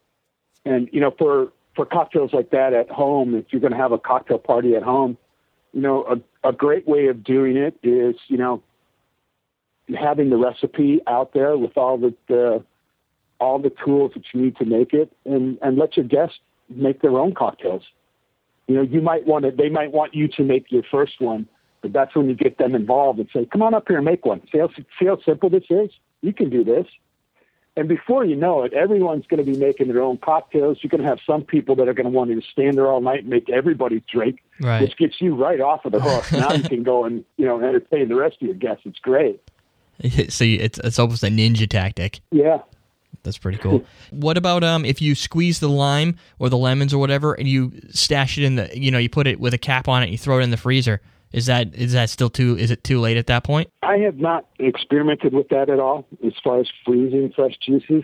And you know, for For cocktails like that at home, if you're going to have a cocktail party at home, you know, a, a great way of doing it is, you know, having the recipe out there with all the, the all the tools that you need to make it, and, and let your guests make their own cocktails. You know, you might want to, they might want you to make your first one, but that's when you get them involved and say, come on up here and make one. See how, see how simple this is? You can do this. And before you know it, everyone's going to be making their own cocktails. You're going to have some people that are going to want you to stand there all night and make everybody drink, right. which gets you right off of the hook. Now you can go and, you know, entertain the rest of your guests. It's great. So it's it's almost a ninja tactic. Yeah. That's pretty cool. What about um if you squeeze the lime or the lemons or whatever and you stash it in the, you know, you put it with a cap on it and you throw it in the freezer? Is that is that still too? Is it too late at that point? I have not experimented with that at all as far as freezing fresh juices.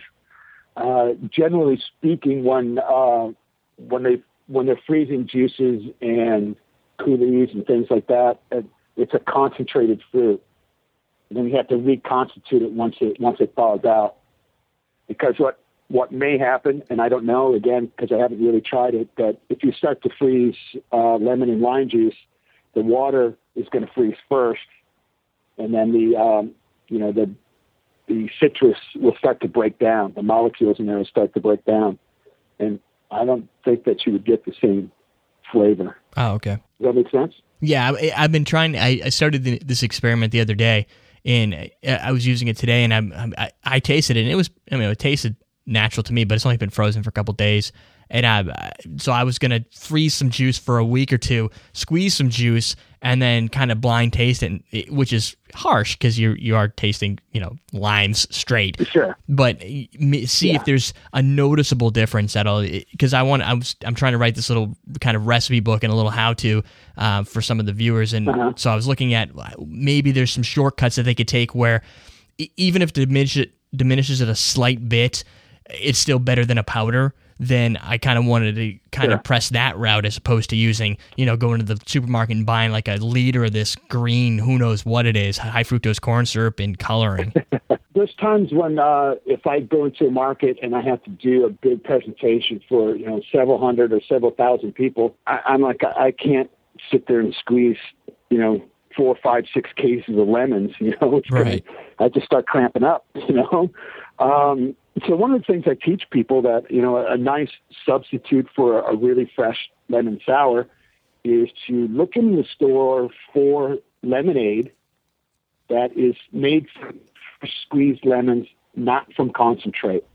Uh, generally speaking, when uh, when they when they're freezing juices and coulis and things like that, it's a concentrated fruit. And then you have to reconstitute it once it once it thaws out. Because what what may happen, and I don't know again because I haven't really tried it, but if you start to freeze uh, lemon and lime juice, the water is going to freeze first, and then the um, you know the the citrus will start to break down. The molecules in there will start to break down, and I don't think that you would get the same flavor. Oh, okay. Does that make sense? Yeah, I, I've been trying. I, I started the, this experiment the other day, and I was using it today, and I, I I tasted it, and it was I mean it tasted natural to me, but it's only been frozen for a couple days. And I, so I was going to freeze some juice for a week or two, squeeze some juice, and then kind of blind taste it, which is harsh because you you are tasting, you know, limes straight. Sure. But see yeah. if there's a noticeable difference at all. Because I want, I was, I'm trying to write this little kind of recipe book and a little how-to uh, for some of the viewers. And uh-huh. so I was looking at maybe there's some shortcuts that they could take where even if it diminish, diminishes it a slight bit, it's still better than a powder. Then I kind of wanted to kind sure. of press that route as opposed to using, you know, going to the supermarket and buying like a liter of this green, who knows what it is, high fructose corn syrup and coloring. There's times when uh, if I go into a market and I have to do a big presentation for, you know, several hundred or several thousand people, I, I'm like, I can't sit there and squeeze, you know, four, five, six cases of lemons, you know, it's right. gonna, I just start cramping up, you know. Um, so one of the things I teach people that, you know, a, a nice substitute for a, a really fresh lemon sour is to look in the store for lemonade that is made from squeezed lemons, not from concentrate.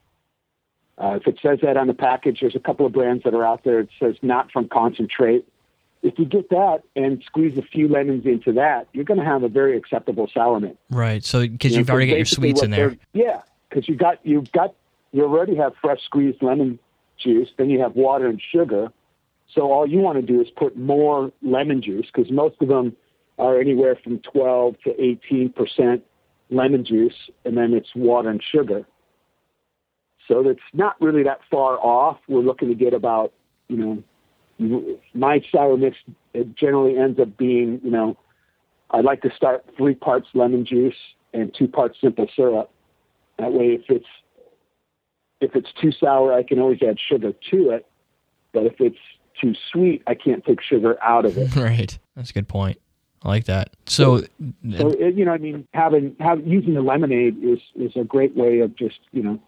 Uh, if it says that on the package, there's a couple of brands that are out there. It says not from concentrate. If you get that and squeeze a few lemons into that, you're going to have a very acceptable sour mint. Right. So because you you've know, already got your sweets in there. Yeah. Because you got you've got you already have fresh squeezed lemon juice, then you have water and sugar. So all you want to do is put more lemon juice, because most of them are anywhere from twelve to eighteen percent lemon juice, and then it's water and sugar. So that's not really that far off. We're looking to get about, you know, my sour mix, it generally ends up being, you know, I like to start three parts lemon juice and two parts simple syrup. That way, if it's if it's too sour, I can always add sugar to it. But if it's too sweet, I can't take sugar out of it. Right. That's a good point. I like that. So, so, so it, you know, I mean, having have using the lemonade is is a great way of just you know,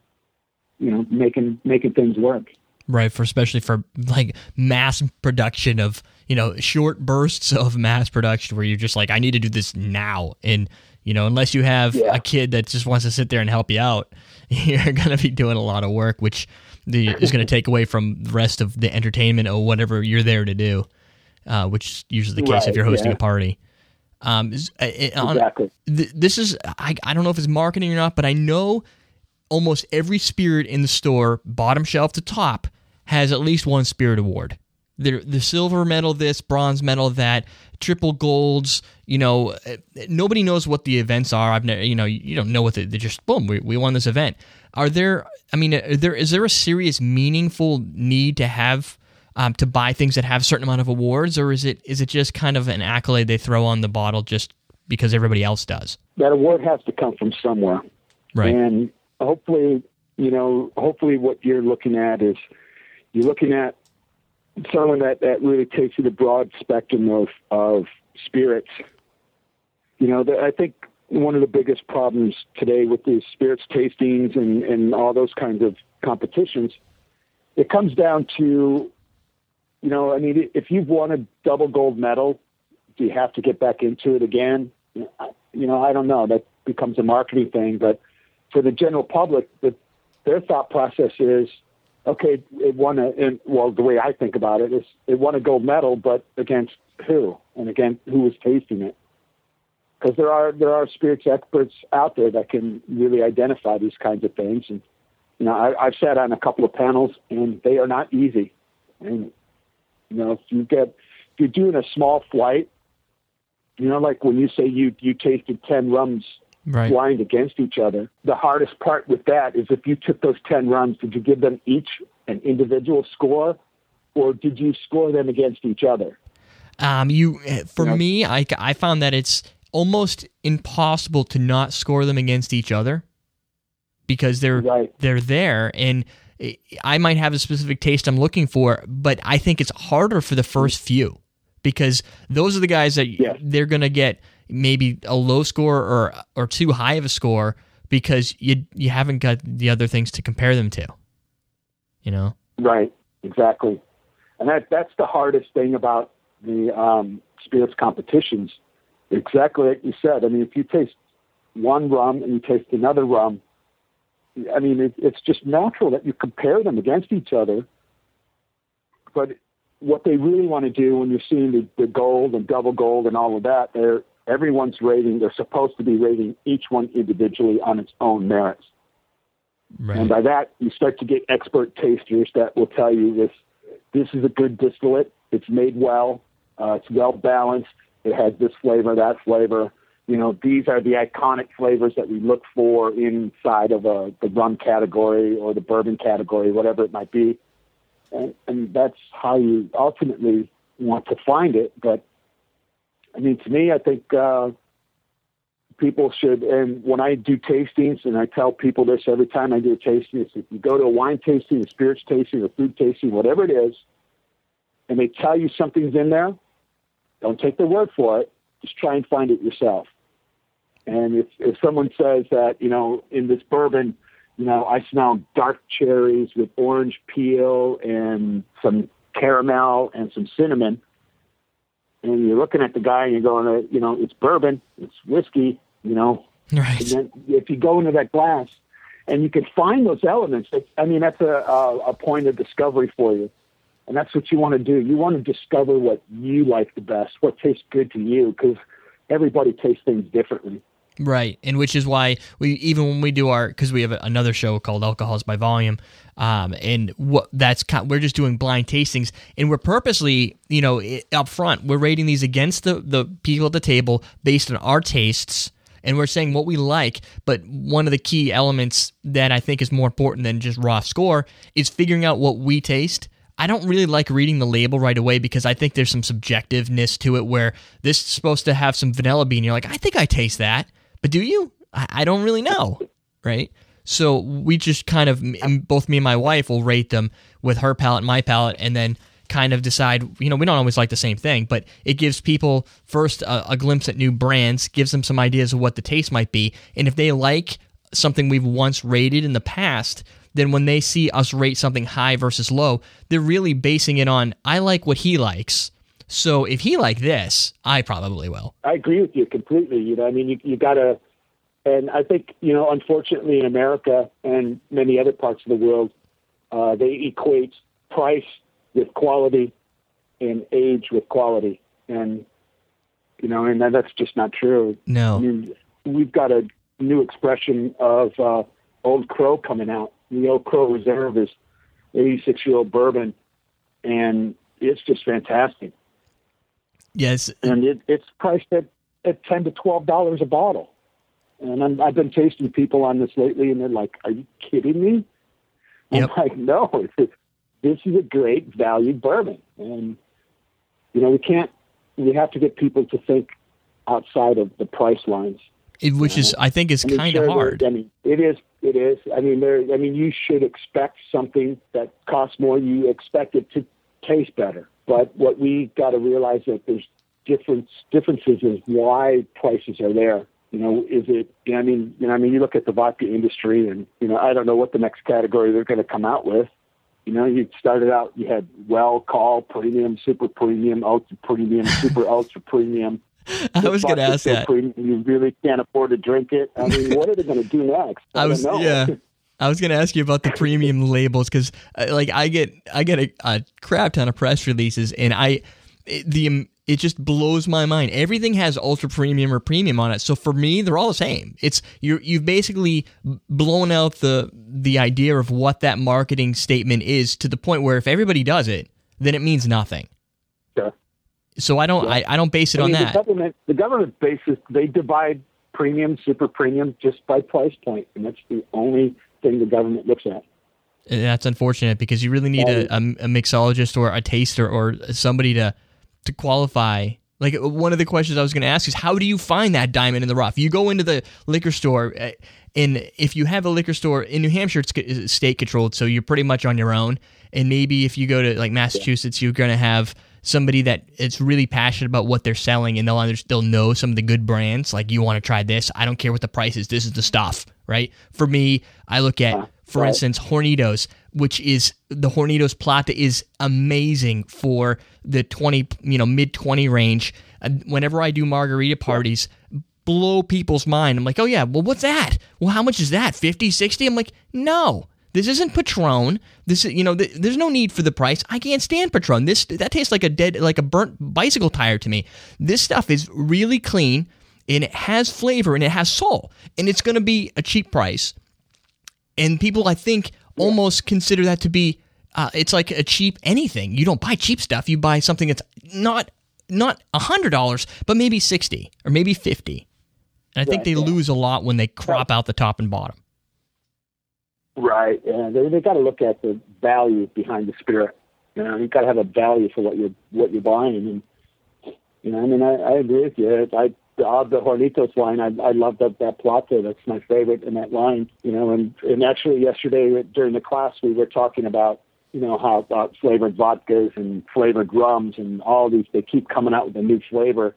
you know, making making things work. Right, for especially for like mass production of, you know, short bursts of mass production where you're just like, I need to do this now. And, you know, unless you have yeah. a kid that just wants to sit there and help you out, you're going to be doing a lot of work, which the, is going to take away from the rest of the entertainment or whatever you're there to do, uh, which is usually the case right, if you're hosting yeah. a party. Um, it, on, exactly. Th- this is, I, I don't know if it's marketing or not, but I know almost every spirit in the store, bottom shelf to top, has at least one spirit award. The, the silver medal this, bronze medal that, triple golds, you know, nobody knows what the events are. I've never, you know, you don't know what they, they're just, boom, we, we won this event. Are there, I mean, are there is there a serious, meaningful need to have, um, to buy things that have a certain amount of awards, or is it is it just kind of an accolade they throw on the bottle just because everybody else does? That award has to come from somewhere. Right. And hopefully, you know, hopefully what you're looking at is, you're looking at someone that, that really takes you the broad spectrum of, of spirits. You know, the, I think one of the biggest problems today with these spirits tastings and, and all those kinds of competitions, it comes down to, you know, I mean, if you've won a double gold medal, do you have to get back into it again? You know, I don't know. That becomes a marketing thing. But for the general public, the, their thought process is, okay, it won a, and, well, the way I think about it is it won a gold medal, but against who? And again, who was tasting it? Because there are there are spirits experts out there that can really identify these kinds of things. And, you know, I, I've sat on a couple of panels, and they are not easy. And, you know, if you get, if you're doing a small flight You know, like when you say you, you tasted ten rums right. blind against each other, the hardest part with that is if you took those ten rums, did you give them each an individual score, or did you score them against each other? Um, you, for you know? me, I, I found that it's almost impossible to not score them against each other because they're right. they're there, and I might have a specific taste I'm looking for, but I think it's harder for the first few because those are the guys that yes. they're going to get maybe a low score or or too high of a score because you you haven't got the other things to compare them to. You know? Right, exactly. And that that's the hardest thing about the um, spirits competitions. Exactly like you said. I mean, if you taste one rum and you taste another rum, I mean, it, it's just natural that you compare them against each other. But what they really want to do when you're seeing the, the gold and double gold and all of that, they're everyone's rating. They're supposed to be rating each one individually on its own merits. Right. And by that, you start to get expert tasters that will tell you this, this is a good distillate. It's made well. Uh, it's well balanced. It has this flavor, that flavor. You know, these are the iconic flavors that we look for inside of a, the rum category or the bourbon category, whatever it might be. And, and that's how you ultimately want to find it. But, I mean, to me, I think uh, people should, and when I do tastings, and I tell people this every time I do a tasting, is if you go to a wine tasting, a spirits tasting, a food tasting, whatever it is, and they tell you something's in there, don't take their word for it. Just try and find it yourself. And if, if someone says that, you know, in this bourbon, you know, I smell dark cherries with orange peel and some caramel and some cinnamon, and you're looking at the guy and you're going, you know, it's bourbon, it's whiskey, you know. Right. And then if you go into that glass and you can find those elements, I mean, that's a, a, a point of discovery for you. And that's what you want to do. You want to discover what you like the best, what tastes good to you, because everybody tastes things differently. Right, and which is why we even when we do our because we have another show called Alcohols by Volume, um, and what that's we're just doing blind tastings, and we're purposely, you know, up front we're rating these against the the people at the table based on our tastes, and we're saying what we like. But one of the key elements that I think is more important than just raw score is figuring out what we taste. I don't really like reading the label right away because I think there's some subjectiveness to it where this is supposed to have some vanilla bean. You're like, I think I taste that. But do you? I, I don't really know, right? So we just kind of, both me and my wife will rate them with her palate and my palate, and then kind of decide, you know, we don't always like the same thing, but it gives people first a, a glimpse at new brands, gives them some ideas of what the taste might be, and if they like something we've once rated in the past, then when they see us rate something high versus low, they're really basing it on, I like what he likes. So if he liked this, I probably will. I agree with you completely. You know, I mean, you, you got to, and I think, you know, unfortunately in America and many other parts of the world, uh, they equate price with quality and age with quality. And, you know, and that's just not true. No. I mean, we've got a new expression of uh, Old Crow coming out. The Old Crow Reserve is eighty-six-year-old bourbon, and it's just fantastic. Yes. And it, it's priced at, at ten to twelve dollars a bottle. And I'm, I've been tasting people on this lately, and they're like, are you kidding me? Yep. I'm like, no, it's, this is a great value bourbon. And, you know, we can't, we have to get people to think outside of the price lines. It, which is, I think, is I mean, kind of sure, hard. I mean, it is. It is. I mean, there. I mean, you should expect something that costs more. You expect it to taste better. But what we got to realize that there's different differences in why prices are there. You know, is it? You know, I mean, you know, I mean, you look at the vodka industry, and you know, I don't know what the next category they're going to come out with. You know, you started out, you had well, call, premium, super premium, ultra premium, super ultra premium. I was going to ask that. Premium, you really can't afford to drink it. I mean, what are they going to do next? I, I was, don't know. yeah. I was going to ask you about the premium labels because, uh, like, I get I get a, a crap ton of press releases, and I it, the it just blows my mind. Everything has ultra premium or premium on it, so for me, they're all the same. It's you you've basically blown out the the idea of what that marketing statement is to the point where if everybody does it, then it means nothing. Yeah. So I don't yeah. I, I don't base it I mean, on that. The government, the government bases, they divide premium, super premium just by price point, and that's the only thing the government looks at. And that's unfortunate because you really need a, a, a mixologist or a taster or somebody to to qualify. Like, one of the questions I was going to ask is, how do you find that diamond in the rough? You go into the liquor store, and if you have a liquor store in New Hampshire, it's state controlled, so you're pretty much on your own. And maybe if you go to like Massachusetts, you're going to have somebody that is really passionate about what they're selling, and they'll under, they'll know some of the good brands. Like, you want to try this? I don't care what the price is. This is the stuff, right? For me, I look at, for right. instance, Hornitos, which is the Hornitos Plata is amazing for the twenty, you know, mid twenty range. And whenever I do margarita parties, blow people's mind. I'm like, oh yeah, well, what's that? Well, how much is that? fifty, sixty? I'm like, no. This isn't Patron. This is, you know, th- there's no need for the price. I can't stand Patron. This that tastes like a dead, like a burnt bicycle tire to me. This stuff is really clean, and it has flavor, and it has soul, and it's going to be a cheap price. And people, I think, almost consider that to be, uh, it's like a cheap anything. You don't buy cheap stuff. You buy something that's not not one hundred dollars, but maybe sixty or maybe fifty. And I think right, they yeah. lose a lot when they crop out the top and bottom. Right, and they they got to look at the value behind the spirit. You know, you got to have a value for what you're what you're buying, and you know, I mean, I, I agree with you. I of the Hornitos line, I I love that that Plata. That's my favorite in that line. You know, and and actually yesterday during the class we were talking about you know how about flavored vodkas and flavored rums and all these. They keep coming out with a new flavor,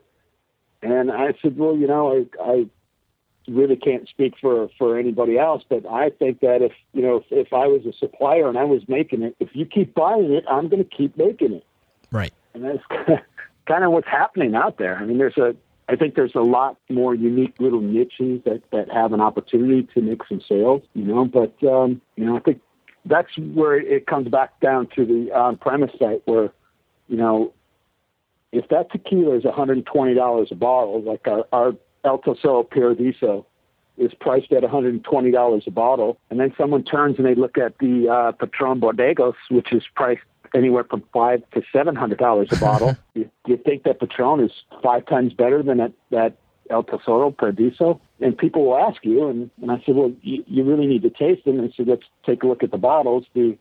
and I said, well, you know, I. I really can't speak for, for anybody else, but I think that if, you know, if, if I was a supplier and I was making it, if you keep buying it, I'm going to keep making it. Right. And that's kind of what's happening out there. I mean, there's a, I think there's a lot more unique little niches that, that have an opportunity to make some sales, you know, but, um, you know, I think that's where it comes back down to the on-premise site where, you know, if that tequila is one hundred twenty dollars a bottle, like our, our El Tesoro Paradiso is priced at one hundred twenty dollars a bottle. And then someone turns and they look at the uh, Patron Bodegos, which is priced anywhere from five to seven hundred dollars a bottle. you, you think that Patron is five times better than that, that El Tesoro Paradiso? And people will ask you, and, and I said, well, you, you really need to taste them. And I said, let's take a look at the bottles. The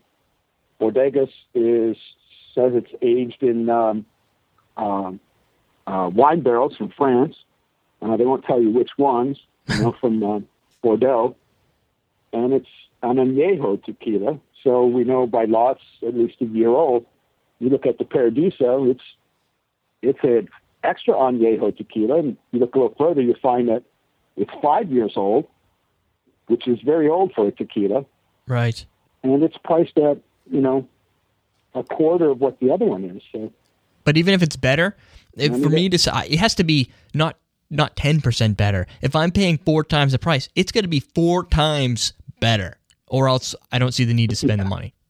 Bodegas is says it's aged in um, um, uh, wine barrels from France. Uh, they won't tell you which ones, you know, from uh, Bordeaux. And it's an añejo tequila. So we know by law it's at least a year old. You look at the Paradiso, it's it's an extra añejo tequila. And you look a little further, you find that it's five years old, which is very old for a tequila. Right. And it's priced at, you know, a quarter of what the other one is. So. But even if it's better, if, for me to say, it has to be not not ten percent better. If I'm paying four times the price, it's going to be four times better, or else I don't see the need to spend yeah. the money.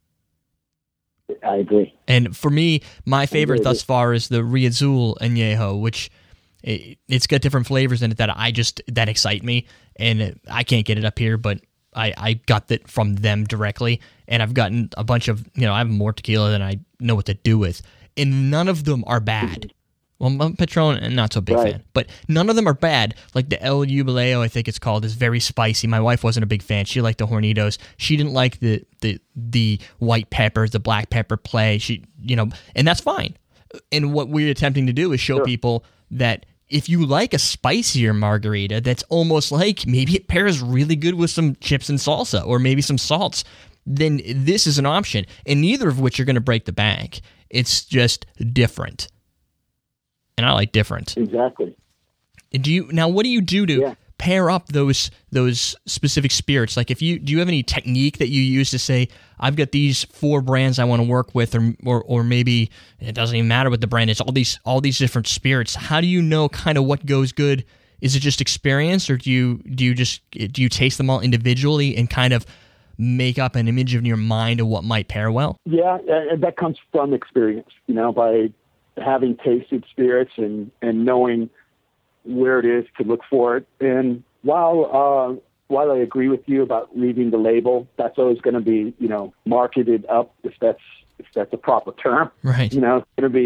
I agree. And for me, my favorite thus far is the Riazul Añejo, which it, it's got different flavors in it that I just that excite me, and I can't get it up here, but I, I got that from them directly, and I've gotten a bunch of, you know, I have more tequila than I know what to do with, and none of them are bad. Well, Patron, not so big right. fan, but none of them are bad. Like the El Jubileo, I think it's called, is very spicy. My wife wasn't a big fan. She liked the Hornitos. She didn't like the the the white peppers, the black pepper play. She, you know, and that's fine. And what we're attempting to do is show sure. people that if you like a spicier margarita, that's almost like maybe it pairs really good with some chips and salsa, or maybe some salts, then this is an option. And neither of which are going to break the bank. It's just different. And I like different. Exactly. Do you now? What do you do to yeah. pair up those those specific spirits? Like, if you do you have any technique that you use to say, I've got these four brands I want to work with, or or or maybe it doesn't even matter what the brand is. All these all these different spirits. How do you know kind of what goes good? Is it just experience, or do you do you just do you taste them all individually and kind of make up an image in your mind of what might pair well? Yeah, and that comes from experience. You know, by having tasted spirits and, and knowing where it is to look for it. And while uh, while I agree with you about reading the label, that's always going to be, you know, marketed up, if that's if that's a proper term. Right. You know, it's going to be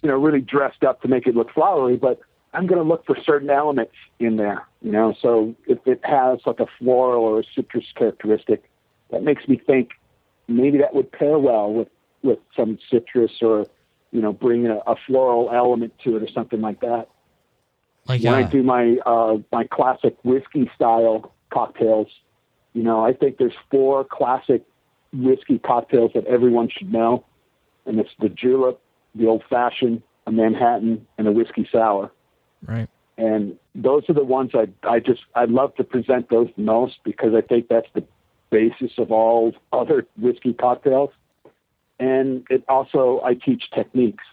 you know, really dressed up to make it look flowery, but I'm going to look for certain elements in there, you know. So if it has like a floral or a citrus characteristic, that makes me think maybe that would pair well with, with some citrus or, you know, bring a, a floral element to it or something like that. Like when uh, I do my uh, my classic whiskey style cocktails, you know, I think there's four classic whiskey cocktails that everyone should know, and it's the julep, the old fashioned, a Manhattan, and a whiskey sour. Right. And those are the ones I I just I love to present those the most, because I think that's the basis of all other whiskey cocktails. And it also, I teach techniques.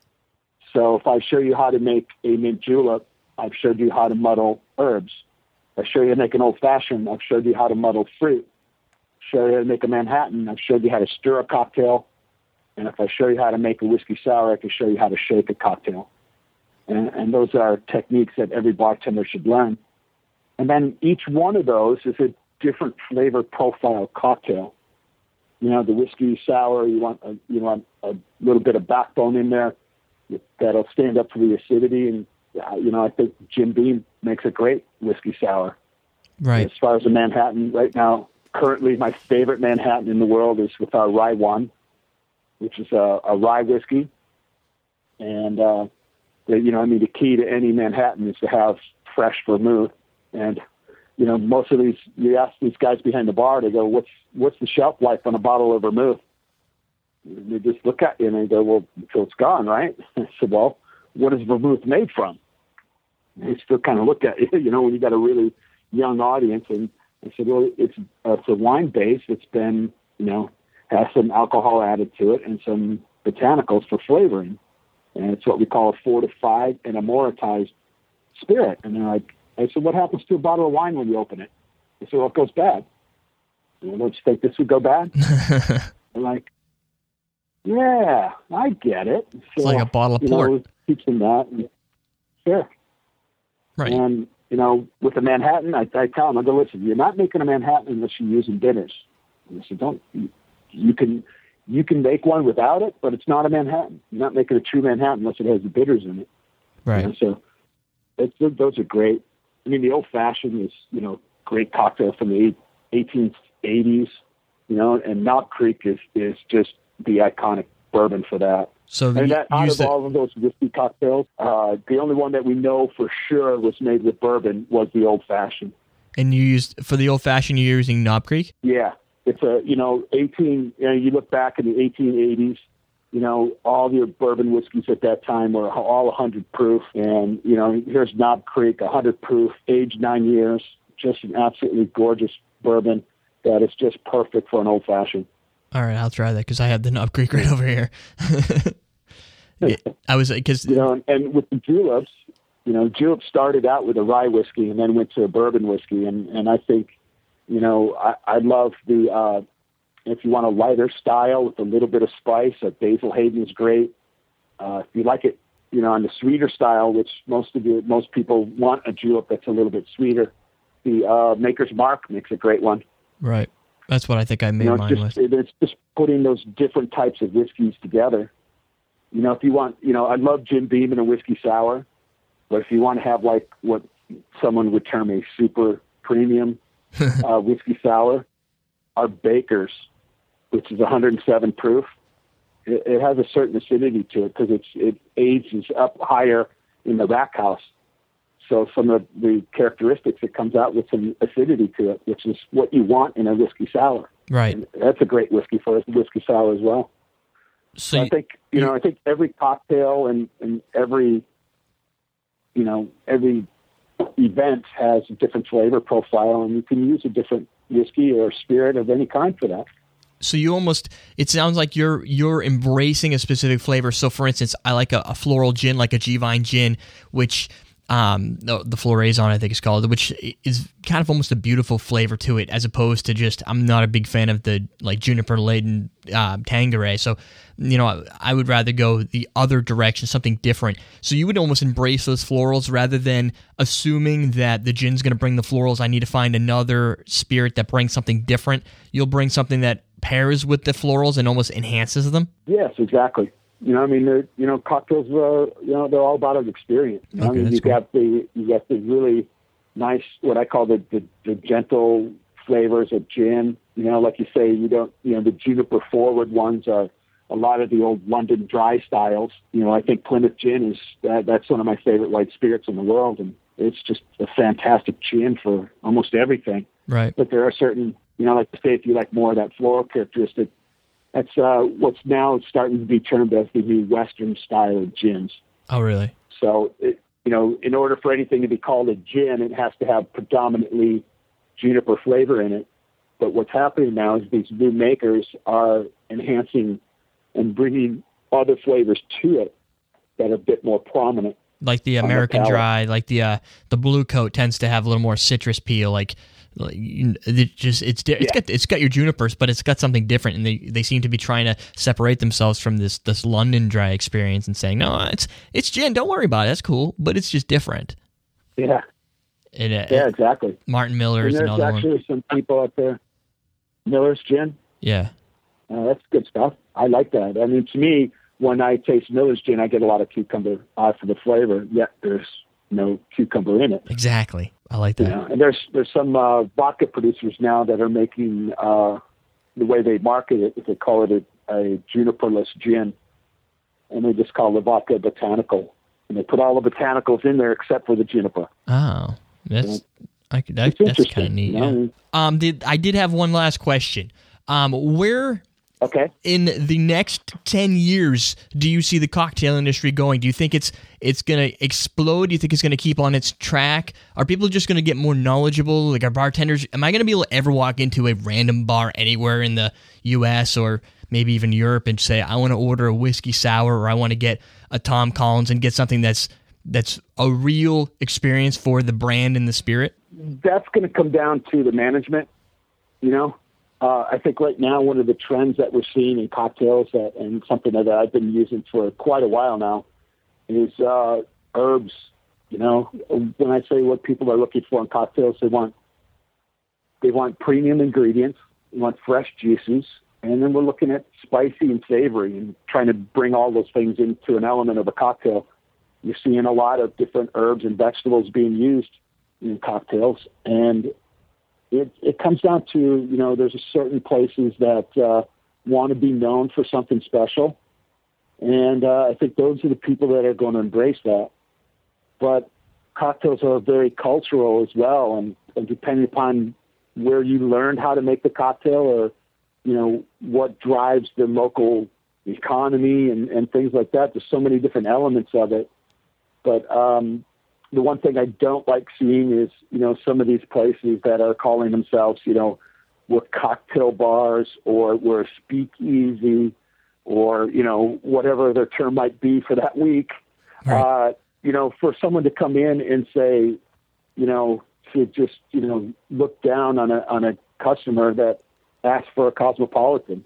So if I show you how to make a mint julep, I've showed you how to muddle herbs. If I show you how to make an old fashioned, I've showed you how to muddle fruit. Show you how to make a Manhattan, I've showed you how to stir a cocktail. And if I show you how to make a whiskey sour, I can show you how to shake a cocktail. And, and those are techniques that every bartender should learn. And then each one of those is a different flavor profile cocktail. You know, the whiskey sour, you want a, you want a little bit of backbone in there that'll stand up to the acidity. And, uh, you know, I think Jim Beam makes a great whiskey sour. Right. As far as a Manhattan, right now, currently my favorite Manhattan in the world is with our Rye One, which is a, a rye whiskey. And, uh, the, you know, I mean, the key to any Manhattan is to have fresh vermouth. And, you know, most of these, you ask these guys behind the bar, they go, what's what's the shelf life on a bottle of vermouth? And they just look at you and they go, well, so it's gone, right? I said, well, what is vermouth made from? And they still kind of look at you, you know, when you got a really young audience. And I said, well, it's, uh, it's a wine base. It's been, you know, has some alcohol added to it and some botanicals for flavoring. And it's what we call a fortified and amoritized spirit. And they're like, I said, what happens to a bottle of wine when you open it? I said, well, it goes bad. And don't you think this would go bad? They're like, yeah, I get it. So, it's like a bottle of you port. know, teach them that. And, sure. Right. And, you know, with a Manhattan, I, I tell them, I go, listen, you're not making a Manhattan unless you're using bitters. And I said, don't, you, you can... You can make one without it, but it's not a Manhattan. You're not making a true Manhattan unless it has the bitters in it. Right. You know, so it's, those are great. I mean, the Old Fashioned is, you know, great cocktail from the eighteen eighties, you know, and Knob Creek is, is just the iconic bourbon for that. So and that, out of the... all of those whiskey cocktails, uh, the only one that we know for sure was made with bourbon was the Old Fashioned. And you used, for the Old Fashioned, you're using Knob Creek? Yeah. It's a, you know, eighteen, you know, you look back in the eighteen eighties, you know, all the bourbon whiskeys at that time were all one hundred proof. And, you know, here's Knob Creek, one hundred proof, aged nine years, just an absolutely gorgeous bourbon that is just perfect for an old fashioned. All right, I'll try that because I have the Knob Creek right over here. I was, because, you know, and, and with the juleps, you know, julep started out with a rye whiskey and then went to a bourbon whiskey. And, and I think, you know, I, I love the, uh, if you want a lighter style with a little bit of spice, a Basil Hayden is great. Uh, if you like it, you know, on the sweeter style, which most of you, most people want a julep that's a little bit sweeter, the uh, Maker's Mark makes a great one. Right. That's what I think I made you know, mine just, with. It's just putting those different types of whiskeys together. You know, if you want, you know, I love Jim Beam in a whiskey sour, but if you want to have like what someone would term a super premium uh, whiskey sour, our Baker's, which is one hundred seven proof, it, it has a certain acidity to it because it's it ages up higher in the rack house. So some of the characteristics, it comes out with some acidity to it, which is what you want in a whiskey sour. Right. And that's a great whiskey for a whiskey sour as well. So so I think you know I think every cocktail and, and every you know every event has a different flavor profile, and you can use a different whiskey or spirit of any kind for that. So you almost, it sounds like you're you're embracing a specific flavor. So for instance, I like a, a floral gin, like a G-Vine gin, which um, the, the Floraison, I think it's called, which is kind of almost a beautiful flavor to it, as opposed to just, I'm not a big fan of the like juniper-laden uh, Tanqueray. So, you know, I, I would rather go the other direction, something different. So you would almost embrace those florals rather than assuming that the gin's going to bring the florals. I need to find another spirit that brings something different. You'll bring something that pairs with the florals and almost enhances them? Yes, exactly. You know, I mean, they're, you know, cocktails are, you know, they're all about an experience. You know? Okay, I mean, you cool. got the, you got the really nice, what I call the, the, the gentle flavors of gin. You know, like you say, you don't, you know, the juniper forward ones are a lot of the old London dry styles. You know, I think Plymouth Gin is, that, that's one of my favorite white spirits in the world. And it's just a fantastic gin for almost everything. Right. But there are certain, you know, like to say, if you like more of that floral characteristic, that's uh, what's now starting to be termed as the new Western style of gins. Oh, really? So, it, you know, in order for anything to be called a gin, it has to have predominantly juniper flavor in it. But what's happening now is these new makers are enhancing and bringing other flavors to it that are a bit more prominent. Like the American the Dry, like the uh, the Blue Coat tends to have a little more citrus peel. Like, like you- it just it's di- it's Yeah. got it's got your junipers, but it's got something different, and they, they seem to be trying to separate themselves from this this London Dry experience and saying, no, it's it's gin. Don't worry about it. That's cool, but it's just different. Yeah, And, uh, yeah, exactly. Martin Miller And is there's another actually one. some people out there. Miller's Gin, Yeah. uh, that's good stuff. I like that. I mean, to me, when I taste Miller's Gin, I get a lot of cucumber uh, for the flavor, yet there's no cucumber in it. Exactly. I like You that. know, and there's there's some uh, vodka producers now that are making uh, the way they market it. They call it a, a juniperless gin, and they just call the vodka botanical, and they put all the botanicals in there except for the juniper. Oh, that's I could, that, It's that's interesting, kind of neat. you know? Yeah. Um, did I did have one last question? Um, where Okay. in the next ten years do you see the cocktail industry going? Do you think it's it's going to explode? Do you think it's going to keep on its track? Are people just going to get more knowledgeable? Like, are bartenders, am I going to be able to ever walk into a random bar anywhere in the U S or maybe even Europe and say, I want to order a whiskey sour, or I want to get a Tom Collins, and get something that's that's a real experience for the brand and the spirit? That's going to come down to the management, you know. Uh, I think right now one of the trends that we're seeing in cocktails, that, and something that I've been using for quite a while now, is uh, herbs. You know, when I say what people are looking for in cocktails, they want they want premium ingredients, they want fresh juices, and then we're looking at spicy and savory and trying to bring all those things into an element of a cocktail. You're seeing a lot of different herbs and vegetables being used in cocktails, and It, it comes down to, you know, there's a certain places that uh, want to be known for something special. And uh, I think those are the people that are going to embrace that. But cocktails are very cultural as well. And, and depending upon where you learned how to make the cocktail, or, you know, what drives the local economy and, and things like that, there's so many different elements of it. But, um, the one thing I don't like seeing is, you know, some of these places that are calling themselves, you know, we're cocktail bars, or we're a speakeasy, or, you know, whatever their term might be for that week. Right. Uh, you know, for someone to come in and say, you know, to just, you know, look down on a, on a customer that asks for a Cosmopolitan.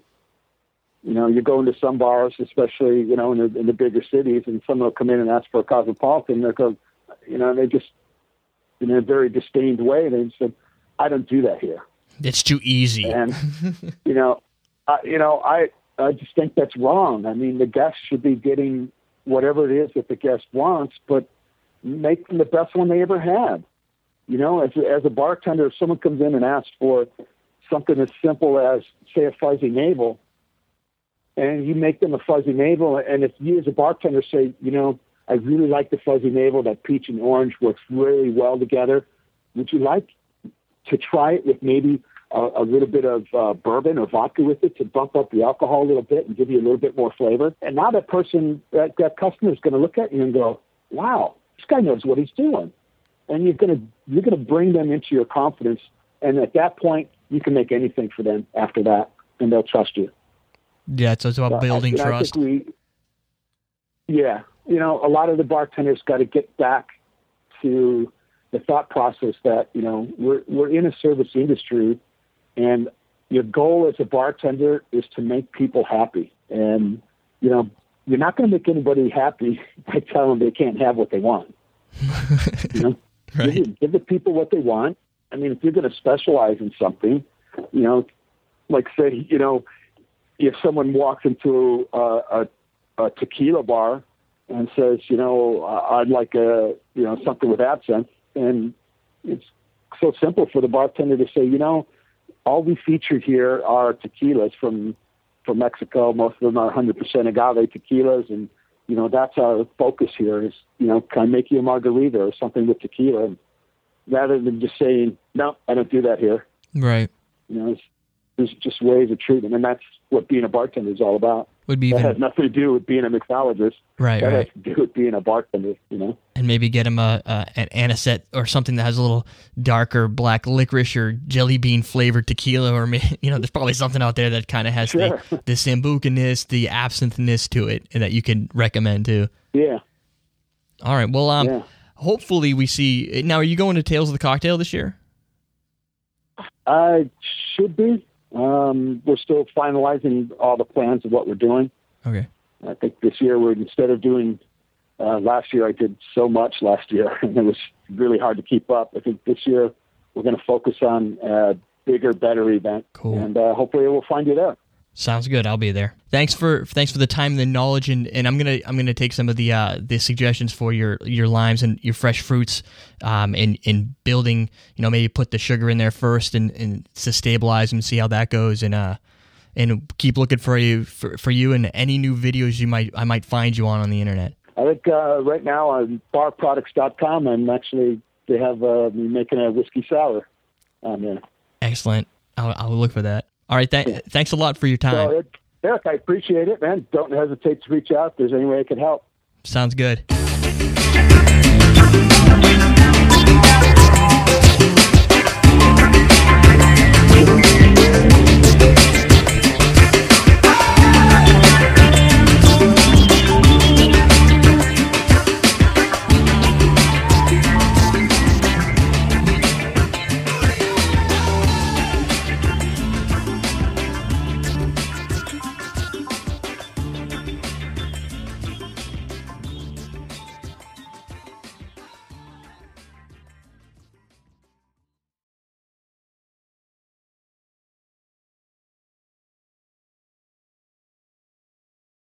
You know, you go into some bars, especially, you know, in the, in the bigger cities, and someone will come in and ask for a Cosmopolitan. They'll go, you know, they just, in a very disdained way, they said, I don't do that here. It's too easy. And, you know, I, you know, I, I just think that's wrong. I mean, the guest should be getting whatever it is that the guest wants, but make them the best one they ever had. You know, as, as a bartender, if someone comes in and asks for something as simple as, say, a fuzzy navel, and you make them a fuzzy navel, and if you as a bartender say, you know, I really like the fuzzy navel, that peach and orange works really well together, would you like to try it with maybe a, a little bit of uh, bourbon or vodka with it to bump up the alcohol a little bit and give you a little bit more flavor? And now that person, that, that customer is going to look at you and go, wow, this guy knows what he's doing. And you're going to, you're going to bring them into your confidence. And at that point, you can make anything for them after that, and they'll trust you. Yeah, it's about So building I, I trust. think we, yeah, you know, a lot of the bartenders got to get back to the thought process that, you know, we're we're in a service industry, and your goal as a bartender is to make people happy. And, you know, you're not going to make anybody happy by telling them they can't have what they want. You know, Right. give, give the people what they want. I mean, if you're going to specialize in something, you know, like say, you know, if someone walks into a, a, a tequila bar and says, you know, I'd like a, you know, something with absinthe. And it's so simple for the bartender to say, you know, all we featured here are tequilas from, from Mexico. Most of them are one hundred percent agave tequilas. And, you know, that's our focus here is, you know, can I make you a margarita or something with tequila? And rather than just saying, no, I don't do that here. Right. You know, it's, there's just ways of treating, and that's what being a bartender is all about. Would be that even, has nothing to do with being a mixologist. Right, that right. has to do with being a bartender, you know. And maybe get him a, a an anisette or something that has a little darker black licorice or jelly bean flavored tequila, or you know, there's probably something out there that kind of has Sure. the the sambuca-ness, the absinthe-ness to it, and that you can recommend too. Yeah. All right. Well, um, yeah. hopefully we see. Now, are you going to Tales of the Cocktail this year? I should be. Um, we're still finalizing all the plans of what we're doing. Okay. I think this year we're instead of doing. Uh, last year I did so much last year, and it was really hard to keep up. I think this year we're going to focus on a bigger, better event. Cool. And uh, hopefully we'll find you there. Sounds good. I'll be there. Thanks for thanks for the time and the knowledge, and, and I'm gonna I'm gonna take some of the uh, the suggestions for your, your limes and your fresh fruits, um, in in building. You know, maybe put the sugar in there first and, and to stabilize them, see how that goes, and uh and keep looking for you for, for you and any new videos you might I might find you on on the internet. I think uh, right now on bar products dot com, and actually they have uh, me making a whiskey sour on there. Excellent. I'll, I'll look for that. All right. Th- yeah. Thanks a lot for your time. So, Eric, I appreciate it, man. Don't hesitate to reach out if there's any way I can help. Sounds good.